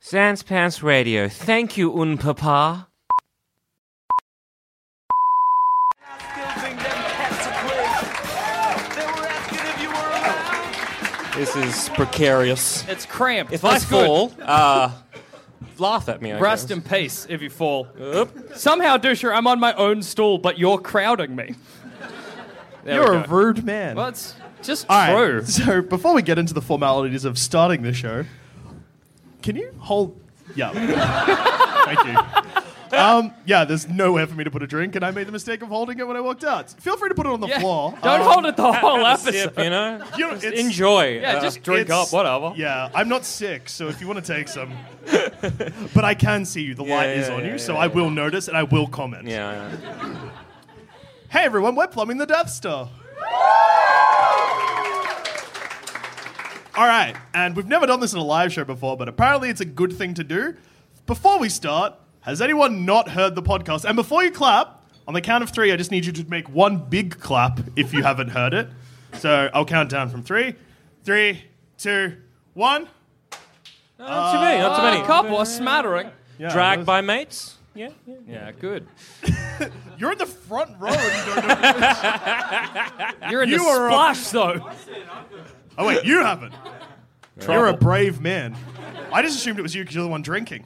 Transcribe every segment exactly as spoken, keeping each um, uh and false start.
Sans Pants Radio. Thank you, Un Papa. This is precarious. It's cramped. If That's I good. fall, uh, laugh at me. I Rest guess. in peace if you fall. Oop. Somehow, Dusher, I'm on my own stool, but you're crowding me. There You're we a go. rude man. Well, it's just All right, true. so before we get into the formalities of starting the show, can you hold... Yeah. Thank you. Um, yeah, there's nowhere for me to put a drink, and I made the mistake of holding it when I walked out. Feel free to put it on the Yeah. floor. Don't Um, hold it the whole Have a episode. sip, you know? You know, Just it's- enjoy. Yeah, Uh, just drink it's- up, whatever. Yeah, I'm not sick, so if you want to take some... But I can see you. The light yeah, is on yeah, you, yeah, so yeah. I will notice, and I will comment. Yeah, yeah. Hey, everyone, we're plumbing the Death Star. All right, and we've never done this in a live show before, but apparently it's a good thing to do. Before we start, has anyone not heard the podcast? And before you clap, on the count of three, I just need you to make one big clap if you haven't heard it. So I'll count down from three. Three, two, one. Not too many, not too many. A couple, a smattering. Yeah, Dragged those- by mates? Yeah. yeah. Yeah, good. You're in the front row and you don't know. You're in You the are a- splash zone. Oh, wait, you haven't. You're a brave man. I just assumed it was you because you're the one drinking.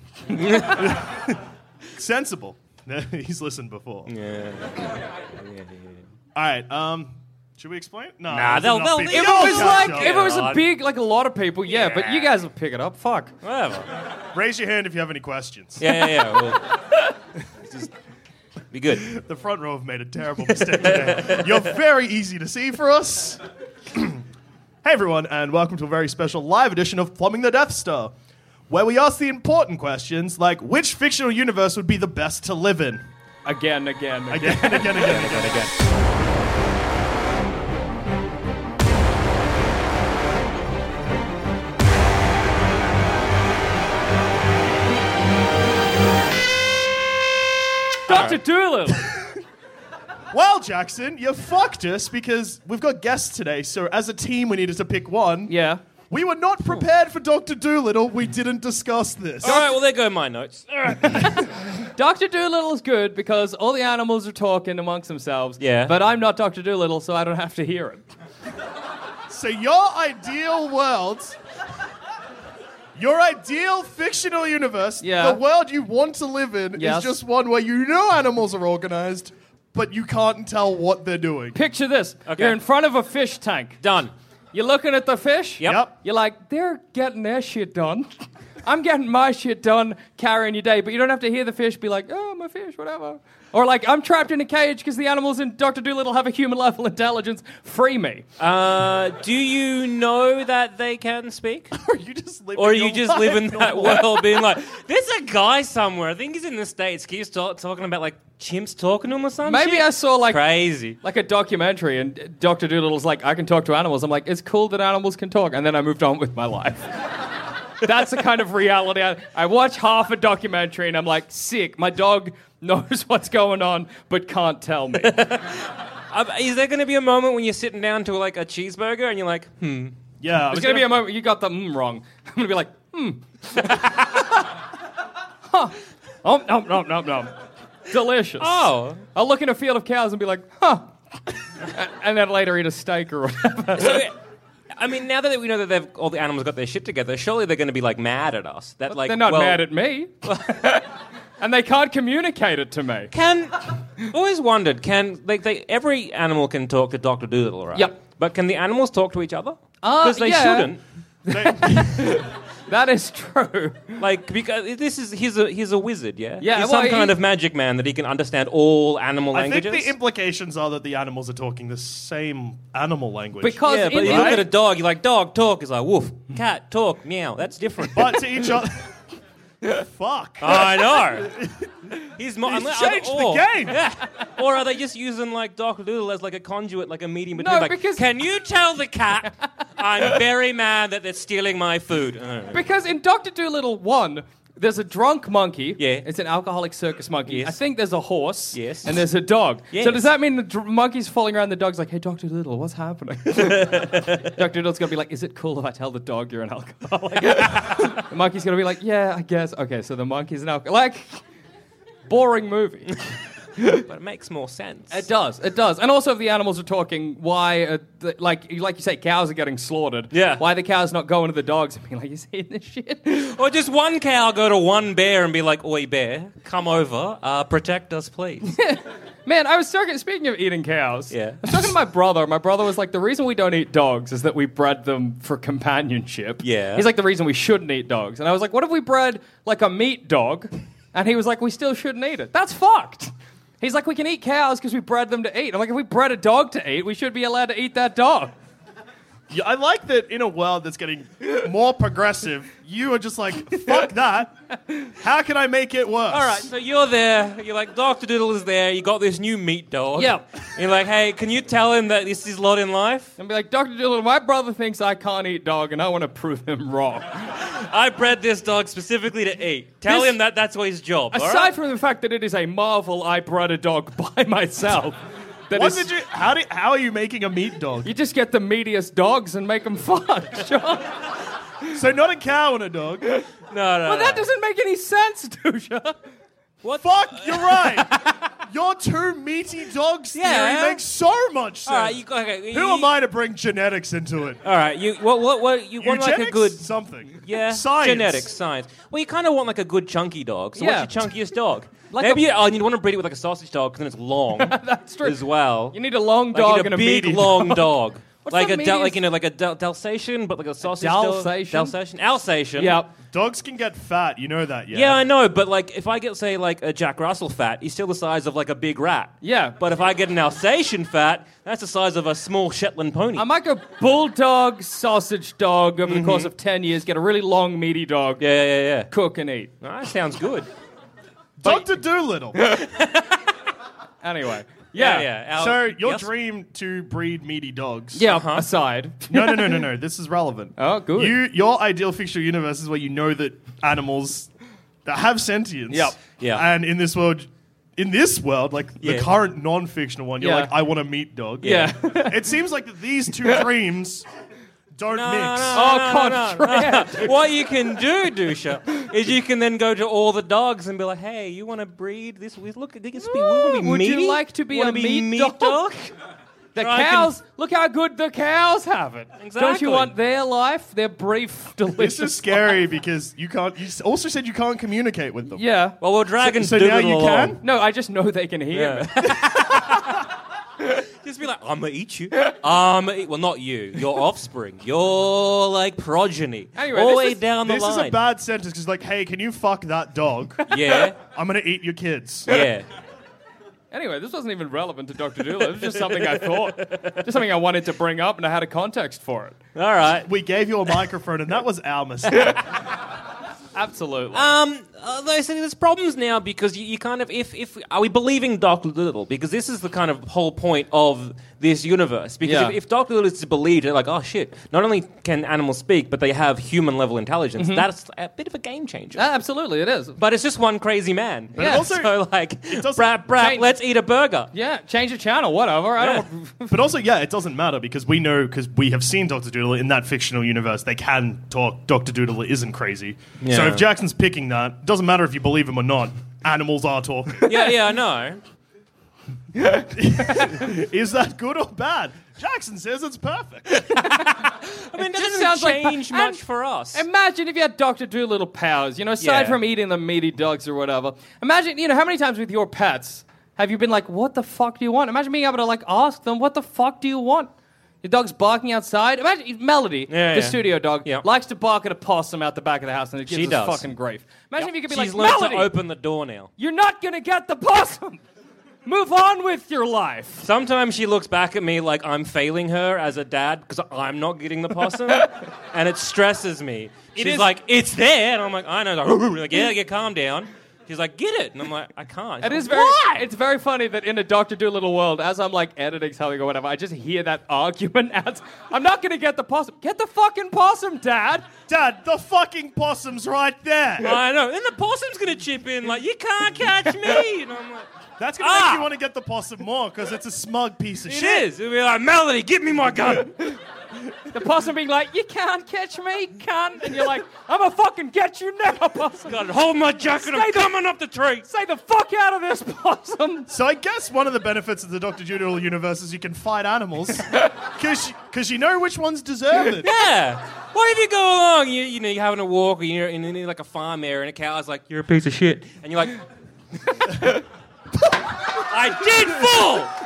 Sensible. He's listened before. Yeah. All right, um, should we explain? No, Nah, there's they'll- enough they'll- people. if If it it You'll was catch like, up. if it was a God. big, like a lot of people, yeah, but you guys will pick it up. Fuck. Whatever. Raise your hand if you have any questions. Yeah, yeah, yeah. Well, just be good. The front row have made a terrible mistake today. You're very easy to see for us. Hey, everyone, and welcome to a very special live edition of Plumbing the Death Star, where we ask the important questions like, which fictional universe would be the best to live in? Again, again, again. Again, again, again, again, again. Again. Doctor Doolittle. Well, Jackson, you fucked us because we've got guests today, so as a team we needed to pick one. Yeah. We were not prepared for Doctor Doolittle. We didn't discuss this. All right, well, there go my notes. All right. Doctor Doolittle is good because all the animals are talking amongst themselves. Yeah. But I'm not Doctor Doolittle, so I don't have to hear it. So your ideal world, your ideal fictional universe, Yeah. the world you want to live in Yes. is just one where you know animals are organized, but you can't tell what they're doing. Picture this. Okay. You're in front of a fish tank. Done. You're looking at the fish. Yep. Yep. You're like, they're getting their shit done. I'm getting my shit done carrying your day. But you don't have to hear the fish be like, oh, my fish, whatever. Or like, I'm trapped in a cage because the animals in Doctor Doolittle have a human level intelligence. Free me. Uh, do you know that they can speak? Or you just live Or in you your just live in life that normal. world being like, there's a guy somewhere, I think he's in the States, keeps talk- talking about like chimps talking to him or something? Maybe I saw like Crazy. like a documentary and Doctor Doolittle's like, I can talk to animals. I'm like, it's cool that animals can talk. And then I moved on with my life. That's the kind of reality. I, I watch half a documentary and I'm like, sick. My dog knows what's going on but can't tell me. Uh, is there going to be a moment when you're sitting down to like a cheeseburger and you're like, hmm. Yeah, I There's was going to be a gonna- moment you got the mm wrong. I'm going to be like, hmm. huh. Oh, no, no, no, no. Delicious. Oh. I'll look in a field of cows and be like, huh. And then later eat a steak or whatever. So, I mean, now that we know that they've all the animals got their shit together, surely they're going to be like mad at us. That like They're not well, mad at me. And they can't communicate it to me. Can always wondered can like they every animal can talk to Doctor Doolittle, right? Yep. But can the animals talk to each other? Uh, Because they yeah. shouldn't. That is true. Like because this is he's a he's a wizard, yeah. Yeah, He's well, some kind he- of magic man that he can understand all animal I think languages. the implications are that the animals are talking the same animal language. Because yeah, but in you the- look at a dog, you're like, dog, talk. He's like, woof. Cat, talk, meow. That's different. but to each other... Fuck. I know. He's, mo- He's unless- changed the or- game. Yeah. Or are they just using like Doctor Doolittle as like a conduit, like a medium between? No, like, because- can you tell the cat I'm very mad that they're stealing my food? I don't know. Because in Doctor Doolittle one, There's a drunk monkey. Yeah. It's an alcoholic circus monkey. Yes. I think there's a horse. Yes. And there's a dog. Yes. So does that mean the dr- monkey's falling around the dog's like, hey, Doctor Doodle, what's happening? Doctor Doodle's going to be like, is it cool if I tell the dog you're an alcoholic? The monkey's going to be like, yeah, I guess. Okay, so the monkey's an alcoholic. Like, boring movie. But it makes more sense. It does, it does. And also if the animals are talking, why, uh, the, like like you say, cows are getting slaughtered. Yeah. Why are the cows not going to the dogs and being like, you seeing this shit? Or just one cow go to one bear and be like, oi, bear, come over, uh, protect us, please. Man, I was talking, speaking of eating cows, Yeah. I was talking to my brother. My brother was like, the reason we don't eat dogs is that we bred them for companionship. Yeah. He's like, the reason we shouldn't eat dogs. And I was like, what if we bred like a meat dog? And he was like, we still shouldn't eat it. That's fucked. He's like, we can eat cows because we bred them to eat. I'm like, if we bred a dog to eat, we should be allowed to eat that dog. Yeah, I like that in a world that's getting more progressive, you are just like, fuck that. How can I make it worse? All right, so you're there. You're like, Doctor Doodle is there. You got this new meat dog. Yep. You're like, hey, can you tell him that this is lot in life? And be like, Doctor Doodle, my brother thinks I can't eat dog, and I want to prove him wrong. I bred this dog specifically to eat. Tell This- him that that's his job. all Aside right? from the fact that it is a marvel I bred a dog by myself. That What is- did you? How did? How are you making a meat dog? You just get the meatiest dogs and make them fuck, Sean. So not a cow and a dog. no, no. Well, that doesn't make any sense, Dusha. What? Fuck, you're right. Your two meaty dogs theory Yeah. makes so much sense. All right, you, okay, Who you, am I to bring genetics into it? All right, you what what what you want like a Eugenics? good something. yeah Science. genetics science. Well, you kind of want like a good chunky dog. So Yeah. what's your chunkiest dog? Like Maybe a- you, oh, you want to breed it with like a sausage dog because then it's long That's true. as well. You need a long Like, dog you need and a big meaty long dog. dog. What's like the a Dal- meatiest- like you know like a Dal- Dalsatian, but like a sausage dog. Dalsatian? Dalsatian. Alsatian. Yep. Dogs can get fat. You know that, yeah? Yeah, I know, but like if I get say like a Jack Russell fat, he's still the size of like a big rat. Yeah. But if I get an Alsatian fat, that's the size of a small Shetland pony. I might go bulldog, sausage dog over the course of ten years, get a really long, meaty dog, yeah, yeah, yeah. cook and eat. Oh, that sounds good. Doctor Doolittle. Anyway. Yeah, Yeah. yeah. Al- so your yes. dream to breed meaty dogs. Yeah, Uh-huh. aside. No, no, no, no, no. This is relevant. Oh, good. You, your ideal fictional universe is where you know that animals that have sentience. Yep. Yeah. And in this world, in this world, like the Yeah. current non-fictional one, you're Yeah. like, I want a meat dog. Yeah. It seems like that these two dreams don't No, mix. no, Oh, no, no, no, contract. no. What you can do, Dusha, is you can then go to all the dogs and be like, "Hey, you want to breed this? we- Look, this be, Ooh, be would you meaty? like to be Wanna a be meat dog? dog?" The I can- cows, look how good the cows have it. Don't Exactly. you want their life, their brief, delicious This is scary because you can't. You s- also said you can't communicate with them. Yeah. Well, we're dragging So- so now Doodle you along. can? No, I just know they can hear Yeah. me. Just be like, I'm gonna eat you. Um, well, not you. Your offspring. Your like progeny. Anyway, all the this way is- down the This line. is a bad sentence because, like, hey, can you fuck that dog? Yeah, I'm gonna eat your kids. yeah. Anyway, this wasn't even relevant to Doctor Doolittle. It was just something I thought. Just something I wanted to bring up, and I had a context for it. All right. We gave you a microphone, and that was our mistake. Absolutely. Um, although so there's problems now because you, you kind of if if are we believing Doctor Little because this is the kind of whole point of this universe because Yeah. if, if Doctor Little is believed, they're like, oh shit, not only can animals speak but they have human level intelligence. That's a bit of a game changer. Ah, absolutely, it is. But it's just one crazy man. it also- so like, doesn't brap, brap, change- let's eat a burger. Yeah, change the channel, whatever. I Yeah. don't. But also, yeah, it doesn't matter because we know, because we have seen Doctor Doolittle in that fictional universe, they can talk. Doctor Doolittle isn't crazy. So Yeah. if Jackson's picking that, doesn't matter if you believe him or not, animals are talking. Yeah, yeah, I know. Is that good or bad? Jackson says it's perfect. I mean, it just doesn't sounds like- change and- much for us. Imagine if you had Doctor Doolittle powers, you know, aside Yeah. from eating the meaty dogs or whatever. Imagine, you know, how many times with your pets have you been like, what the fuck do you want? Imagine being able to, like, ask them, what the fuck do you want? Your dog's barking outside. Imagine Melody, Yeah, the yeah. studio dog, Yeah. likes to bark at a possum out the back of the house, and it gives She us does. fucking grief. Imagine if you could be She's like, learned Melody, to open the door now. you're not gonna get the possum. Move on with your life. Sometimes she looks back at me like I'm failing her as a dad because I'm not getting the possum, and it stresses me. She's is- like, "It's there," and I'm like, "I know." Like, like, yeah, yeah, calm down. She's like, get it. And I'm like, I can't. It She's is like, very. Why? It's very funny that in a Doctor Dolittle world, as I'm like editing something or whatever, I just hear that argument. Out. I'm not gonna get the possum. Get the fucking possum, Dad. Dad, the fucking possum's right there. I know. And the possum's going to chip in like, you can't catch me. And I'm like, That's going to Ah! make you want to get the possum more because it's a smug piece of it shit. is. It'll be like, Melody, give me my gun. The possum being like, you can't catch me, cunt. And you're like, I'm gonna fucking get you now, possum. God, hold my jacket. I'm Stay the- coming up the tree. Say the fuck out of this, possum. So I guess one of the benefits of the Doctor Dolittle universe is you can fight animals because you know which ones deserve it. Yeah. What if you go along, you, you know, you're having a walk, or you're in, in like a farm area, and a cow's like, you're a piece of shit. And you're like, I did fall!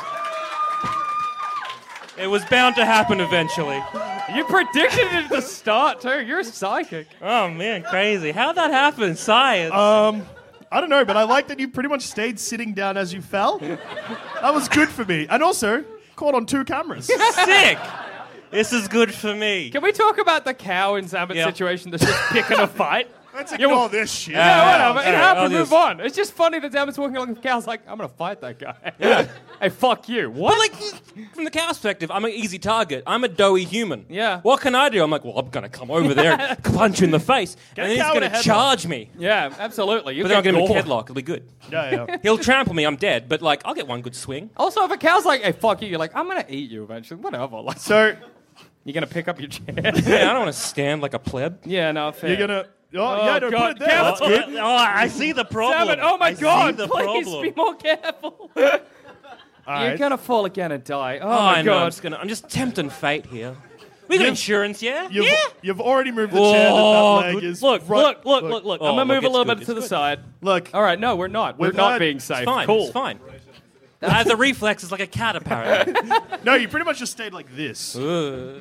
It was bound to happen eventually. You predicted it at the start, too. You're psychic. Oh, man, crazy. How'd that happen? Science. Um, I don't know, but I like that you pretty much stayed sitting down as you fell. That was good for me. And also, caught on two cameras. Sick. This is good for me. Can we talk about the cow in Zamet's Yeah. situation that's just picking a fight? Let's ignore this shit. Yeah, whatever. It alright, happened. I'll Move just- on. It's just funny that Zamet's walking along with the cow's like, I'm gonna fight that guy. Hey, fuck you. What? But like, from the cow's perspective, I'm an easy target. I'm a doughy human. Yeah. What can I do? I'm like, well, I'm going to come over there and punch you in the face. Get and a then he's cow in going a to headlock. charge me. Yeah, absolutely. You But then I'm get going to be gored. headlock. It'll be good. Yeah, yeah. He'll trample me. I'm dead. But like, I'll get one good swing. Also, if a cow's like, hey, fuck you, you're like, I'm gonna eat you eventually. Whatever. Like, So you're gonna pick up your chair. Yeah, I don't want to stand like a pleb. Yeah, no, fair. you're going to... Oh, yeah, no, God, put it there. careful. That's good. Oh, I see the problem. Zamet, oh my I see god, the please problem. be more careful. All You're right. gonna fall again and die. Oh, Oh, my I know. I'm god. just, gonna, I'm just tempting fate here. We got You've- insurance, yeah? You've, yeah. you've already moved the chair that Oh, that leg good- is... Look, right- look, look, look, look. Oh, I'm gonna look, move a it's little good, bit it's to the good. side. Look, All right, no, we're not. We're We've not had- being It's safe. fine. Cool. It's fine. As a reflex, it's like a cat, apparently. no, you pretty much just stayed like this. Uh,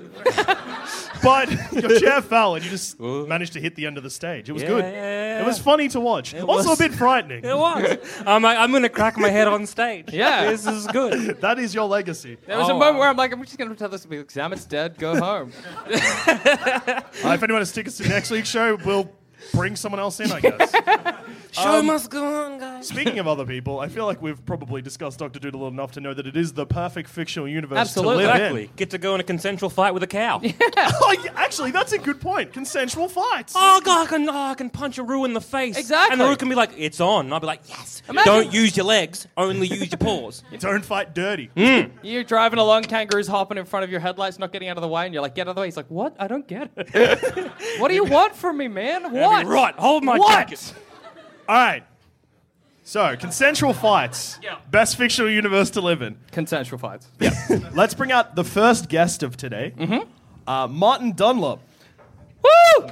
But your chair fell and you just managed to hit the end of the stage. It was Yeah, good. yeah, yeah, It was yeah. funny to watch. Also was. a bit frightening. It was. I'm like, I'm going to crack my head on stage. Yeah. This is good. That is your legacy. There was Oh, a moment wow. where I'm like, I'm just gonna tell this because Zamet's dead. Go home. Uh, if anyone has tickets to next week's show, we'll bring someone else in, I guess. Show Um, must go on, guys. Speaking of other people, I feel like we've probably discussed Doctor Dolittle enough to know that it is the perfect fictional universe Absolutely. to live Exactly. Get to go in a consensual fight with a cow. in. Oh, yeah, actually, that's a good point. Consensual fights. Oh god, I can, oh, I can punch a Roo in the face. Exactly. And the Roo can be like, it's on. And I'll be like, yes. Imagine- Don't use your legs, only use your paws. Don't fight dirty. You're driving along, kangaroo's hopping in front of your headlights, not getting out of the way, and you're like, get out of the way. He's like, what? I don't get it. What do you want from me, man? What? Right, hold my What? jacket. All right. So, consensual fights. Yeah. Best fictional universe to live in. Consensual fights. Let's bring out the first guest of today, mm-hmm. uh, Martin Dunlop. Woo!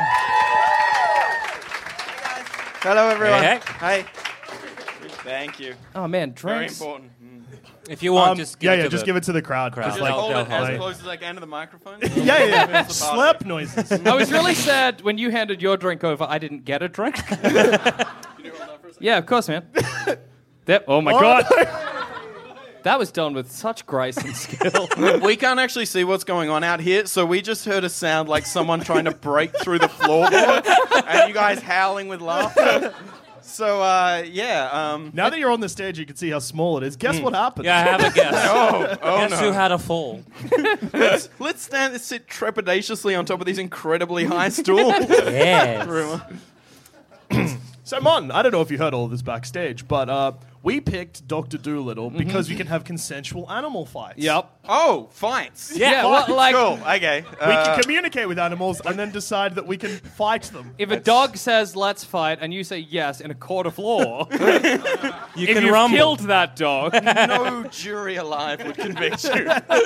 Hello, everyone. Hey, Hi. Thank you. Oh man, Very drinks. important. If you want, Um, just give yeah, it yeah, to just the give it to the crowd. crowd. Just Just like, They'll- hold they'll it as hold it. close as I can to the microphone. yeah, yeah, yeah. That's the part Slurp of it. noises. I was really sad when you handed your drink over. I didn't get a drink. Yeah, of course, man. That, oh my Oh, god, no. that was done with such grace and skill. We can't actually see what's going on out here, so we just heard a sound like someone trying to break through the floorboard, and you guys howling with laughter. So, uh, yeah. Um, Now that you're on the stage, you can see how small it is. Guess what happened? Yeah, I have a guess. oh, oh Guess no. who had a fall? Let's, let's stand, sit trepidatiously on top of these incredibly high stools. Yes. So, Martin, I don't know if you heard all of this backstage, but uh, we picked Doctor Dolittle because we can have consensual animal fights. Yep. Oh, fights. Yeah, well, like Cool. Okay. We Uh, can communicate with animals and then decide that we can fight them. if a dog says "let's fight" and you say yes in a court of law, You if can you've rumble. killed that dog, no jury alive would convict you.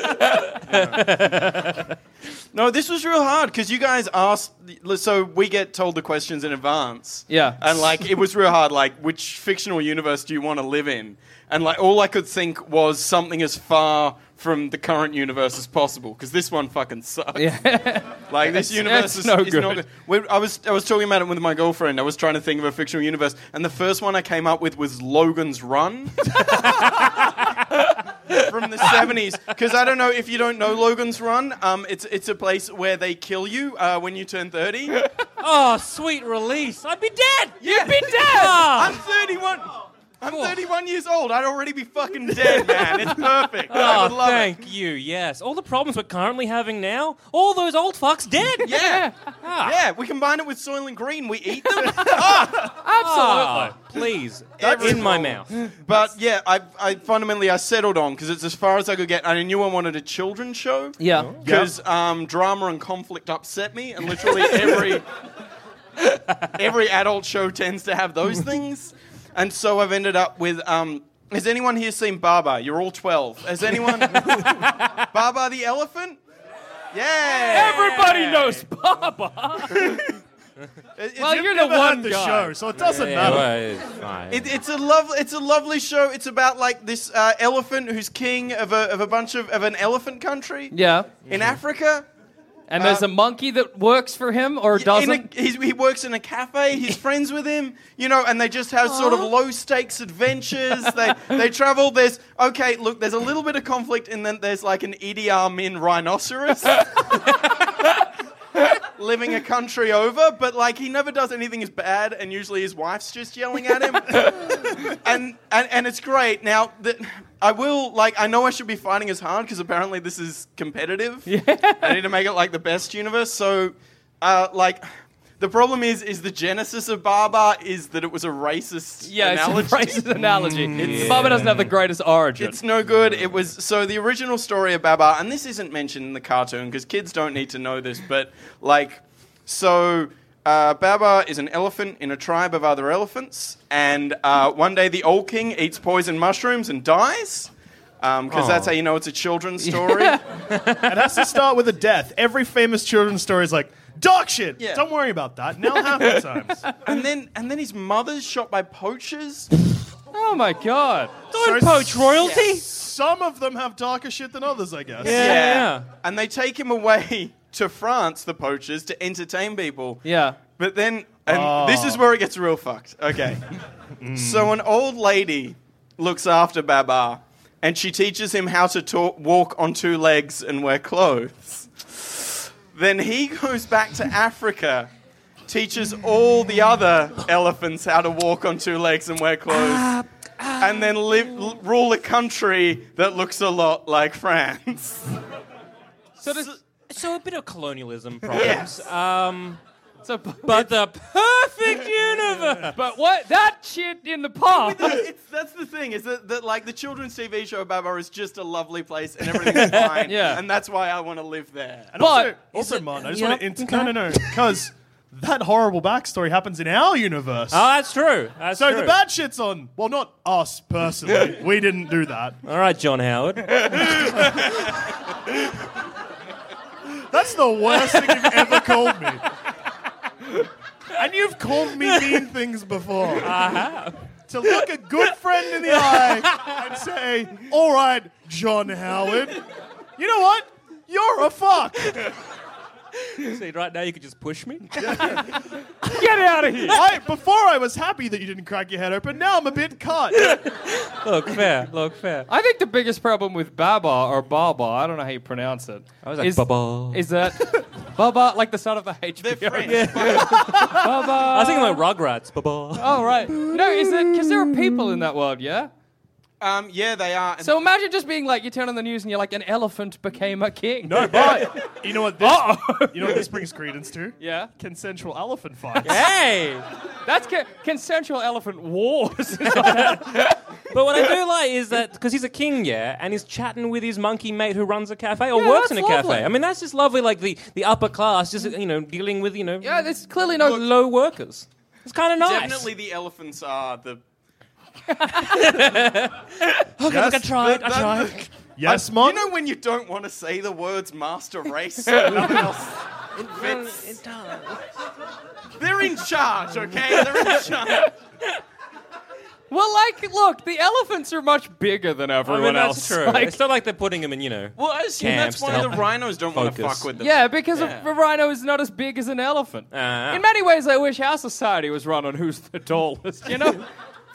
No, this was real hard because you guys asked. So we get told the questions in advance. Yeah. And like, it was real hard. Like, which fictional universe do you want to live in? And like, all I could think was something as far from the current universe as possible because this one fucking sucks. yeah. Like this It's- universe it's is, no is good. not good. We, I was I was talking about it with my girlfriend. I was trying to think of a fictional universe, and the first one I came up with was Logan's Run from in the seventies. Because I don't know if you don't know Logan's Run. Um, it's it's a place where they kill you uh, when you turn thirty. Oh, sweet release. I'd be dead. Yeah. You'd be dead. I'm thirty-one. I'm thirty-one years old. I'd already be fucking dead, man. It's perfect. I would Oh, love thank it. you. Yes. All the problems we're currently having now, all those old fucks dead. Yeah. Ah. Yeah, we combine it with Soylent Green. We eat them. Ah, please. That's Every in my problem. mouth. But yeah, I, I fundamentally I settled on because it's as far as I could get. And I knew I wanted a children's show. Yeah. Because um, drama and conflict upset me, and literally every every adult show tends to have those things. And so I've ended up with. Um, has anyone here seen Baba? You're all twelve. Has anyone? Baba the elephant? Yeah. Everybody knows Baba. It- Well, it's, you're the Never one had the guy. show, so it doesn't Yeah, matter. well, it's fine. it, it's a love. It's a lovely show. It's about like this uh, elephant who's king of a of a bunch of of an elephant country Yeah. in Africa. And there's Uh, a monkey that works for him or In doesn't. a, he's, he works in a cafe. He's friends with him, you know, and they just have sort of low stakes adventures. They they travel. There's okay. Look, there's a little bit of conflict, and then there's like an Idi Amin rhinoceros living a country over. But like he never does anything as bad, and usually his wife's just yelling at him, and, and and it's great. Now that I will like, I know I should be fighting as hard because apparently this is competitive. Yeah. I need to make it like the best universe. So, uh, like, the problem is, is the genesis of Baba is that it was a racist Yeah, analogy. it's a racist analogy. It's- Baba doesn't have the greatest origin. It's no good. It was so the original story of Baba, and this isn't mentioned in the cartoon because kids don't need to know this, but like, so. Uh, Baba is an elephant in a tribe of other elephants, and uh, one day the old king eats poison mushrooms and dies, because that's how you know it's a children's story. It has to start with a death. Every famous children's story is like, dog shit. Yeah. Don't worry about that. Now happy times. and then and then his mother's shot by poachers. Oh my god. Don't So poach royalty. Some of them have darker shit than others, I guess. Yeah. yeah. And they take him away to France, the poachers, to entertain people. Yeah. But then, and Oh. this is where it gets real fucked. Okay. So an old lady looks after Baba, and she teaches him how to talk, walk on two legs and wear clothes. Then he goes back to Africa, teaches all the other elephants how to walk on two legs and wear clothes, and then live, l- rule a country that looks a lot like France. So does So a bit of colonialism problems. Um, so but the perfect universe. but what that shit in the park. It's, that's the thing, is that, that like the children's T V show Baba is just a lovely place and everything's fine. Yeah. And that's why I want to live there. And But- also, also Martin, I just yeah, want to... Int- No, no, no. Because that horrible backstory happens in our universe. Oh, that's true. That's so true. the bad shit's on... Well, not us, personally. We didn't do that. All right, John Howard. That's the worst thing you've ever called me. And you've called me mean things before. I have. To look a good friend in the eye and say, all right, John Howard, you know what? You're a fuck. See, right now you could just push me. Get out of here. I, before I was happy that you didn't crack your head open. Now I'm a bit cut. Look, fair. Look, fair. I think the biggest problem with Baba or Baba, I don't know how you pronounce it. I was like, is, Baba. is that Baba like the son of the H B O? They're French. Baba. I was thinking like Rugrats. Baba. Oh right. No, is it because there are people in that world? Yeah. Um, yeah, they are. So imagine just being like, you turn on the news and you're like, an elephant became a king. No, but you know what this, Uh-oh. you know what this brings credence to? Yeah. Consensual elephant fights. Hey! That's co- consensual elephant wars. But what I do like is that, because he's a king, yeah, and he's chatting with his monkey mate who runs a cafe or Yeah, works in a that's lovely. cafe. I mean, that's just lovely, like the, the upper class, just, you know, dealing with, you know, Yeah, there's clearly no. low workers. It's kind of nice. Definitely the elephants are the... Okay, look, I tried, I that- tried. Yes, You Martin? know when you don't want to say the words master race, so nothing else fits? It does. They're in charge, okay? They're in charge. Well, like, look, the elephants are much bigger than I everyone mean, that's else. true. Like, it's not like they're putting him in, you know. Well, I assume Camps that's to why help the rhinos don't want to focus. fuck with them. yeah, because Yeah. a rhino is not as big as an elephant. Ah. In many ways, I wish our society was run on who's the tallest, you know?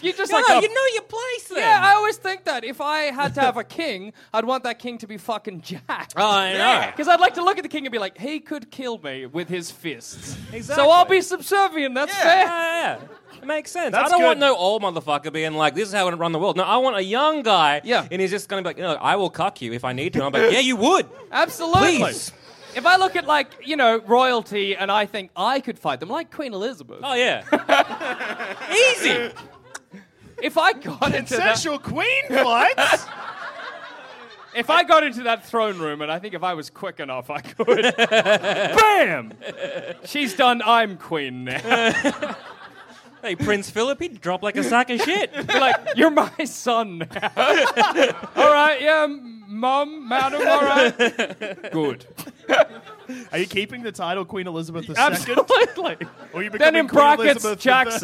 you just No, like no, a- you know your place then. Yeah, I always think that if I had to have a king, I'd want that king to be fucking jacked. Oh, I know. Because I'd like to look at the king and be like, he could kill me with his fists. Exactly. So I'll be subservient. That's Yeah, fair. yeah, yeah. It makes sense. That's I don't good. want no old motherfucker being like, this is how I run the world. No, I want a young guy. Yeah. And he's just going to be like, you know, I will cuck you if I need to. I'm like, yeah, you would. Absolutely. Please. If I look at, like, you know, royalty and I think I could fight them, like Queen Elizabeth. Oh, yeah. Easy. If I got into that, Essential queen fights. if I got into that throne room, and I think if I was quick enough, I could. Bam! She's done. I'm queen now. Hey, Prince Philip, he'd drop like a sack of shit. Be like, you're my son now. All right, yeah, mum, madam, all right. Good. Are you keeping the title Queen Elizabeth the Second? Absolutely. Or are you Then in becoming Queen brackets, Elizabeth Jackson.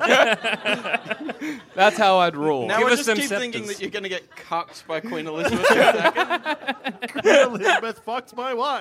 the- That's how I'd rule. Now Give I us just some keep thinking scepters. that you're going to get cucked by Queen Elizabeth the Second. Queen Elizabeth fucks my wife.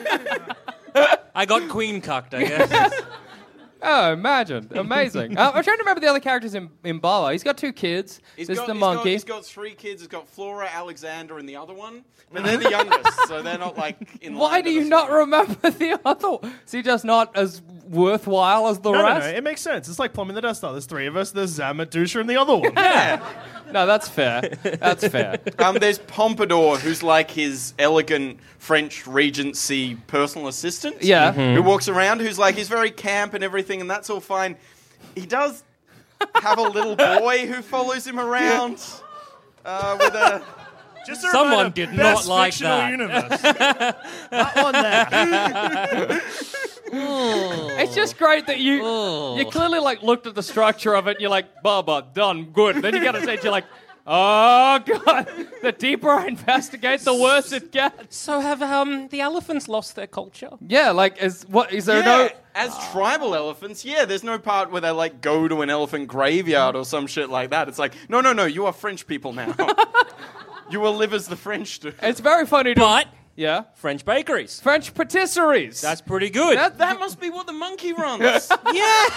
I got queen cucked, I guess. Oh, imagine. Amazing. uh, I'm trying to remember the other characters in, in Bala. He's got two kids. He's There's got, the he's monkey. Got, he's got three kids. He's got Flora, Alexander, and the other one. But they're the youngest, so they're not like in Why line do to you the not story. remember the other one? Is he just not as worthwhile as the No, no, rest? no. It makes sense. It's like plumbing the Death Star. There's three of us. There's Zamet, Dusha, and the other one. No, that's fair. That's fair. Um, there's Pompadour, who's like his elegant French Regency personal assistant. Yeah. Who walks around, who's like, he's very camp and everything, and that's all fine. He does have a little boy who follows him around uh, with a... Just a Someone reminder, did not best like fictional that. Universe. That one there. It's just great that you you clearly like looked at the structure of it and you're like, Baba, done, good. Then you get to say you're like, oh god, the deeper I investigate, the worse it gets. So have um, the elephants lost their culture? Yeah, like is what is there Yeah, no as tribal elephants, yeah, there's no part where they like go to an elephant graveyard or some shit like that. It's like, no, no, no, you are French people now. You will live as the French do. It's very funny to But Yeah. French bakeries. French patisseries. That's pretty good. That- That must be what the monkey runs. yeah.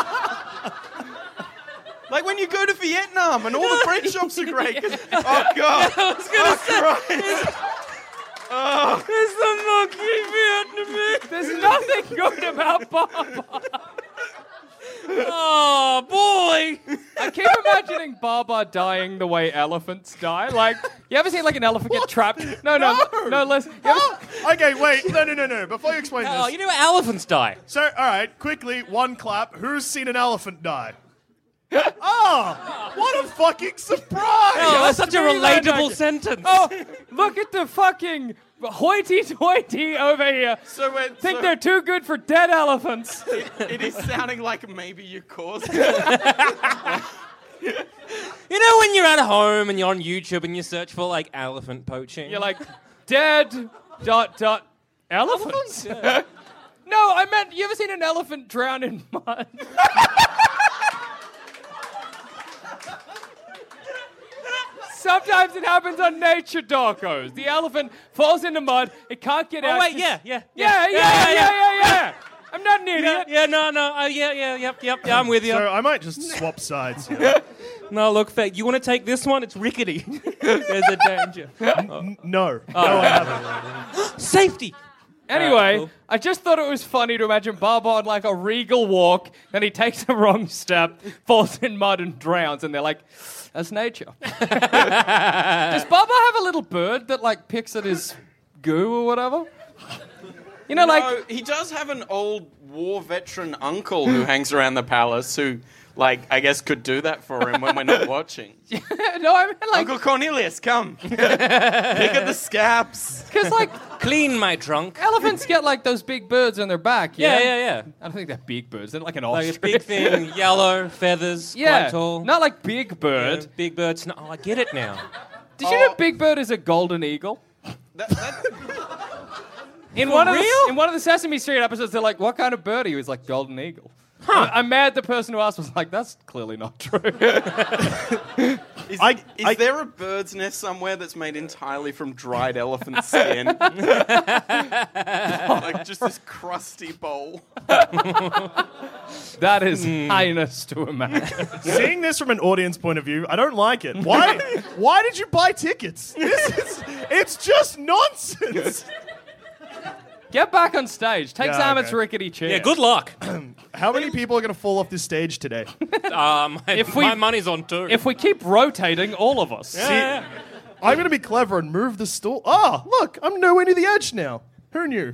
Like when you go to Vietnam and all the bread shops are great. 'cause- Oh god. I was gonna Oh, say, Christ. it's the monkey Vietnamese. There's nothing good about Baba. Oh boy. I keep imagining Baba dying the way elephants die. Like, you ever seen like an elephant get trapped? No, no, no, no listen. You ever- Okay, wait. No, no, no, no. Before you explain Oh, this. you know how elephants die. So, all right, quickly, one clap. Who's seen an elephant die? Oh, what a fucking surprise! Oh, that's such a me, man, relatable like- sentence. Oh, look at the fucking hoity-toity over here. So we're, Think so they're too good for dead elephants. it is sounding like maybe you caused it. You know when you're at home and you're on YouTube and you search for like elephant poaching? You're like, dead dot dot elephants. Yeah. No, I meant, you ever seen an elephant drown in mud? Sometimes it happens on nature docos. The elephant falls into mud, it can't get out. Oh wait, 'cause- yeah, yeah, Yeah, yeah, yeah, yeah, yeah, yeah. I'm not an Yeah, idiot. yeah, no, no, uh, yeah, yeah, yep, yep, yeah, I'm with you. So I might just swap sides here. No, look, Fake, you want to take this one? It's rickety. There's a danger. N- no. No, I haven't. Safety. Anyway, Alright, cool. I just thought it was funny to imagine Baba on like a regal walk, then he takes the wrong step, falls in mud and drowns, and they're like, that's nature. Does Baba have a little bird that like picks at his goo or whatever? You know, like, No, he does have an old war veteran uncle who hangs around the palace who, like, I guess could do that for him when we're not watching. no, I mean like, Uncle Cornelius, come. Pick at the scabs. because like Clean my trunk. elephants get like those big birds on their back. Yeah, Yeah, yeah, yeah. I don't think they're big birds. They're like an Like ostrich. a big thing, yellow, feathers, Yeah, quite tall. not like big Yeah, bird. big birds. No, oh, I get it now. Did you Oh. know big bird is a golden eagle? That, that, In For one of real? the, in one of the Sesame Street episodes, they're like, "What kind of bird are you?" He's like, "Golden eagle." I'm, I'm mad the person who asked was like, "That's clearly not true." Is, I, is I, there a bird's nest somewhere that's made entirely from dried elephant skin? Like just this crusty bowl. That is heinous to imagine. seeing this from an audience point of view, I don't like it. Why? Why did you buy tickets? This is, it's just nonsense. Get back on stage. Take Yeah, Zamet's okay. rickety chair. Yeah, good luck. How many people are going to fall off this stage today? Um, If we- my money's on two. If we keep rotating, all of us. yeah. I'm going to be clever and move the stool. Oh, look, I'm nowhere near the edge now. Who knew?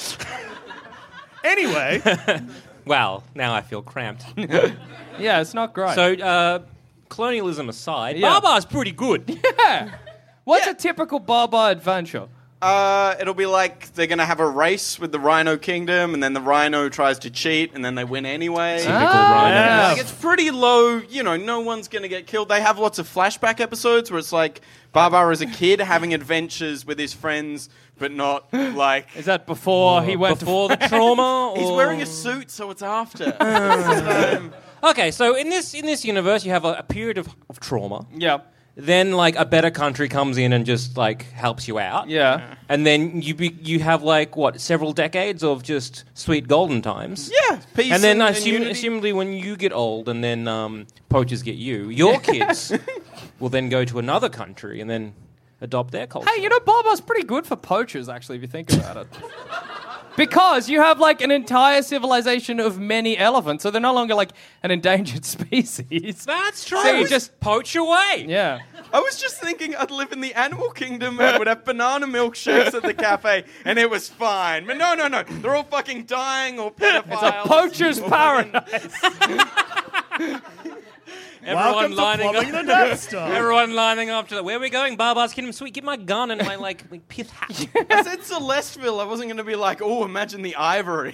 Anyway, Well, now I feel cramped. Yeah, it's not great. So, uh, colonialism aside, Yeah. Barbar's pretty good. yeah. What's Yeah. a typical Barbar adventure? Uh, it'll be like they're gonna have a race with the Rhino Kingdom, and then the Rhino tries to cheat, and then they win anyway. Typical Rhino. yeah. Like it's pretty low. You know, no one's gonna get killed. They have lots of flashback episodes where it's like Barbar as a kid having adventures with his friends, but not like Is that before he went Before the trauma? he's or- wearing a suit, so it's after. Um, Okay, so in this in this universe, you have a, a period of, of trauma. to... Yeah. Then, like, a better country comes in and just, like, helps you out. Yeah. And then you be, you have, like, what, several decades of just sweet golden times. yeah, peace And then, and, and assume, unity. assumably, when you get old and then um, poachers get you, your kids will then go to another country and then adopt their culture. Hey, you know, Barbar's pretty good for poachers, actually, if you think about it. Because you have, like, an entire civilization of many elephants, so they're no longer, like, an endangered species. That's true. So you just... poach away. Yeah. I was just thinking I'd live in the animal kingdom and would have banana milkshakes at the cafe, and it was fine. But no, no, no. They're all fucking dying or pedophiles. It's a poacher's or fucking- paradise. Everyone welcome to lining plumbing the up. Death Star. Everyone lining up to the, where are we going? Barbar's Kingdom. Sweet, get my gun and my, like, like pith hat. I said Celestville. I wasn't going to be like, oh, imagine the ivory.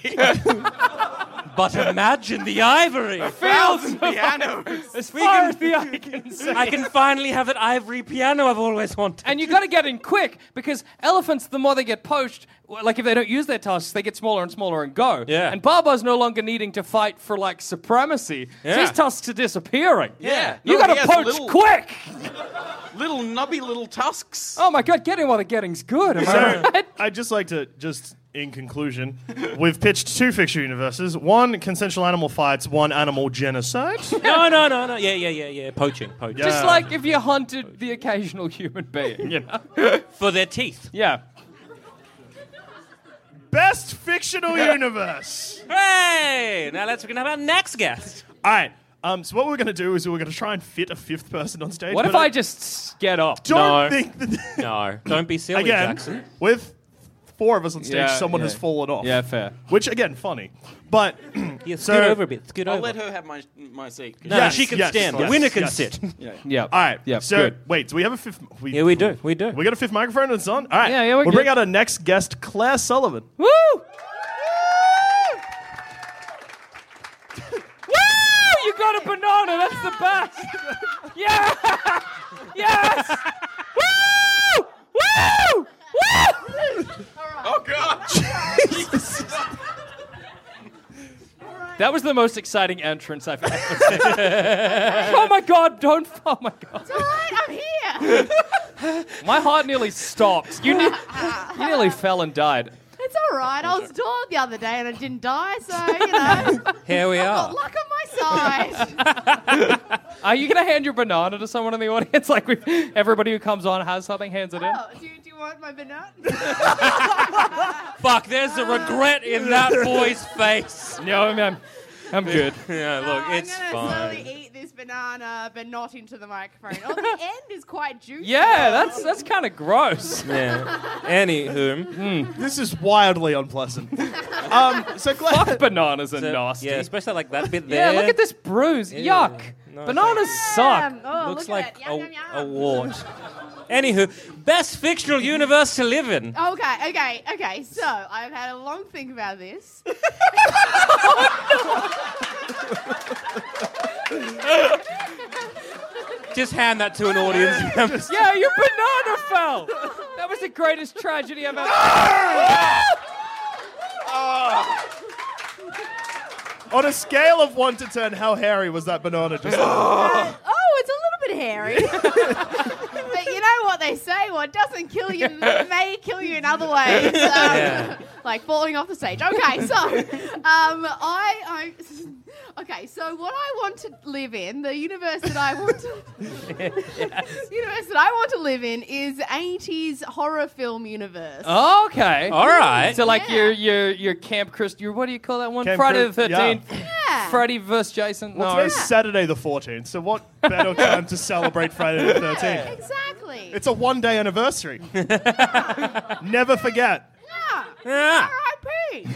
But imagine the ivory. Thousand pianos. As far as the eye can see. I can finally have that ivory piano I've always wanted. And you got to get in quick, because elephants, the more they get poached, w- like if they don't use their tusks, they get smaller and smaller and go. Yeah. And Barbar's no longer needing to fight for like supremacy. So Yeah. his tusks are disappearing. Yeah. You No, got he to has poach little- quick. Little nubby little tusks. Oh my God, get in while the getting's good. Am I So, right? I'd just like to, just in conclusion, we've pitched two fictional universes. One, consensual animal fights. One, animal genocide. No, no, no, no. Yeah, yeah, yeah, yeah. Poaching, poaching. Yeah. Just like if you hunted the occasional human being, you know? For their teeth. Yeah. Best fictional universe. Hey! Now let's begin our next guest. All right. Um, so what we're going to do is we're going to try and fit a fifth person on stage. What but if I just get up? don't No. think that... No, don't be silly, Again, Jackson. with four of us on stage, Yeah, someone yeah. has fallen off. Yeah, fair. Which, again, funny. But... Yeah, So- scoot over a bit. Scoot I'll over. let her have my my seat. No, Yes, she can yes, stand. The yes, winner can yes. sit. Yeah. All right. Yeah, So, good. wait, do we have a fifth... We, Yeah, we do. We do. We got a fifth microphone and it's on? All right. Yeah, yeah, we're We'll good. bring out our next guest, Claire Sullivan. Woo! Woo! You got a banana. That's the best. Yeah! Yes! Woo! Woo! Woo! Oh God! That was the most exciting entrance I've ever seen. Oh my God! Don't! Oh my God! All right, I'm here. My heart nearly stopped. You, ne- you nearly fell and died. It's all right. I was taught the other day and I didn't die, so, you know, Here we got are. luck on my side. Are you gonna hand your banana to someone in the audience? Like we, everybody who comes on has something, hands it in. Oh, do, you, do you want my banana? Fuck, there's the regret in that boy's face. No, man, I'm good. Yeah, No, look, it's I'm going to fine. slowly eat this banana, but not into the microphone. Oh, the end is quite juicy. Yeah, that's that's kind of gross. Yeah. Anywho. This is wildly unpleasant. um, so, Claire... Fuck bananas are So- nasty. Yeah, especially like that bit there. Yeah, look at this bruise. Yeah. Yuck. No, Bananas Damn. suck. Oh, Looks look like at it. Yum, a, yum, yum. a wart. Anywho, best fictional universe to live in. Okay, okay, okay. So I've had a long think about this. Just hand that to an audience. Yeah, your banana fell. That was the greatest tragedy I've ever. On a scale of one to ten, how hairy was that banana just? Uh, oh, it's a little bit scary. But you know what they say, what doesn't kill you may kill you in other ways. Um, Yeah. Like falling off the stage. Okay, so um, I, I okay, so what I want to live in, the universe that I want to universe that I want to live in is eighties horror film universe. Okay. All right. So like Yeah. your your your Camp Christ, your what do you call that one? Camp Friday Chris- the thirteenth. Yeah. Freddy versus Jason. Well, no. today's Saturday the fourteenth, so what better time to celebrate Friday the thirteenth? Exactly. It's a one-day anniversary. Never forget. Yeah. Yeah. R I P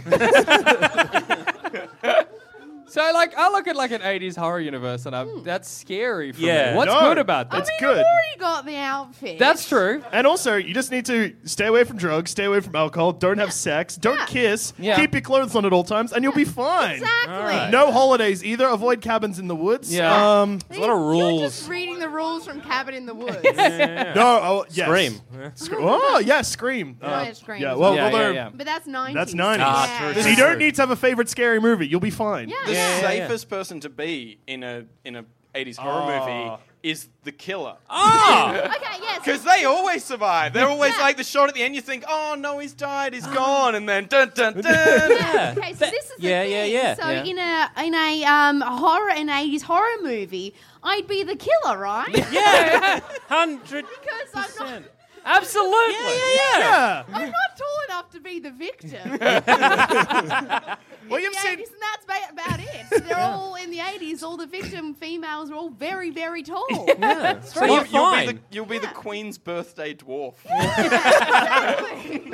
So like I look at like an eighties horror universe and I'm that's scary for Yeah. me. What's No, good about I that? That's mean, good. I've already got the outfit. That's true. And also, you just need to stay away from drugs, stay away from alcohol, don't have sex, don't Yeah. kiss, Yeah. keep your clothes on at all times, and you'll be fine. Exactly. Alright. No holidays either. Avoid cabins in the woods. Yeah. Um, There's a lot of You're rules. just reading the rules from Cabin in the Woods. no. Oh, yes. Scream. Yeah. Sc- oh, yeah, Scream. Uh, yeah, Scream. yeah. Well, Yeah, although yeah, yeah. But that's nineties. that's nineties. Ah, Yeah. true. So you don't need to have a favorite scary movie. You'll be fine. Yeah. The Yeah, yeah, yeah. safest person to be in a in a eighties horror Oh. movie is the killer. Oh! Okay, yes. Because they always survive. They're always Yeah. like the shot at the end. You think, oh no, he's died, he's gone, and then dun dun dun. Yeah. Okay, so this is the Yeah, thing. yeah, yeah. So Yeah. in a in a um horror an eighties horror movie, I'd be the killer, right? Yeah. Hundred Because I'm not percent. Absolutely. Yeah, yeah, yeah. Yeah. I'm not tall enough to be the victim. Well, in you've the seen. eighties, and that's ba- about it. They're all in the eighties. All the victim females are all very, very tall. Yeah. So You'll, you're you'll fine. be the you'll be the Queen's birthday dwarf. Exactly.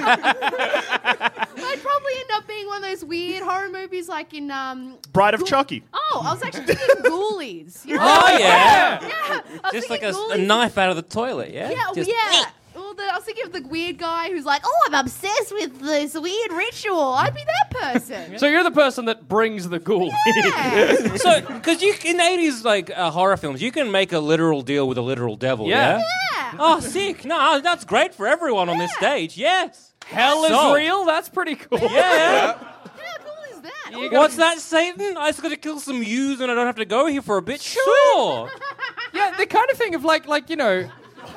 I'd probably end up being one of those weird horror movies, like in um. Bride of Ghoul- Chucky. Oh, I was actually thinking Ghoulies. You know? Oh, yeah. Yeah. I was Just like a, thinking a Ghoulies. knife out of the toilet, yeah? Yeah, Just, yeah. Well, the, I was thinking of the weird guy who's like, oh, I'm obsessed with this weird ritual. I'd be that person. So you're the person that brings the ghoul. Yeah. So, because you in eighties like uh, horror films, you can make a literal deal with a literal devil, Yeah. yeah? Yeah. Oh, sick! No, that's great for everyone on this Yeah. stage. Yes. Hell is So- real? That's pretty cool. Yeah. How cool is that? You What's that, Satan? I just got to kill some ewes and I don't have to go here for a bit. Sure. Yeah, the kind of thing of like, like you know,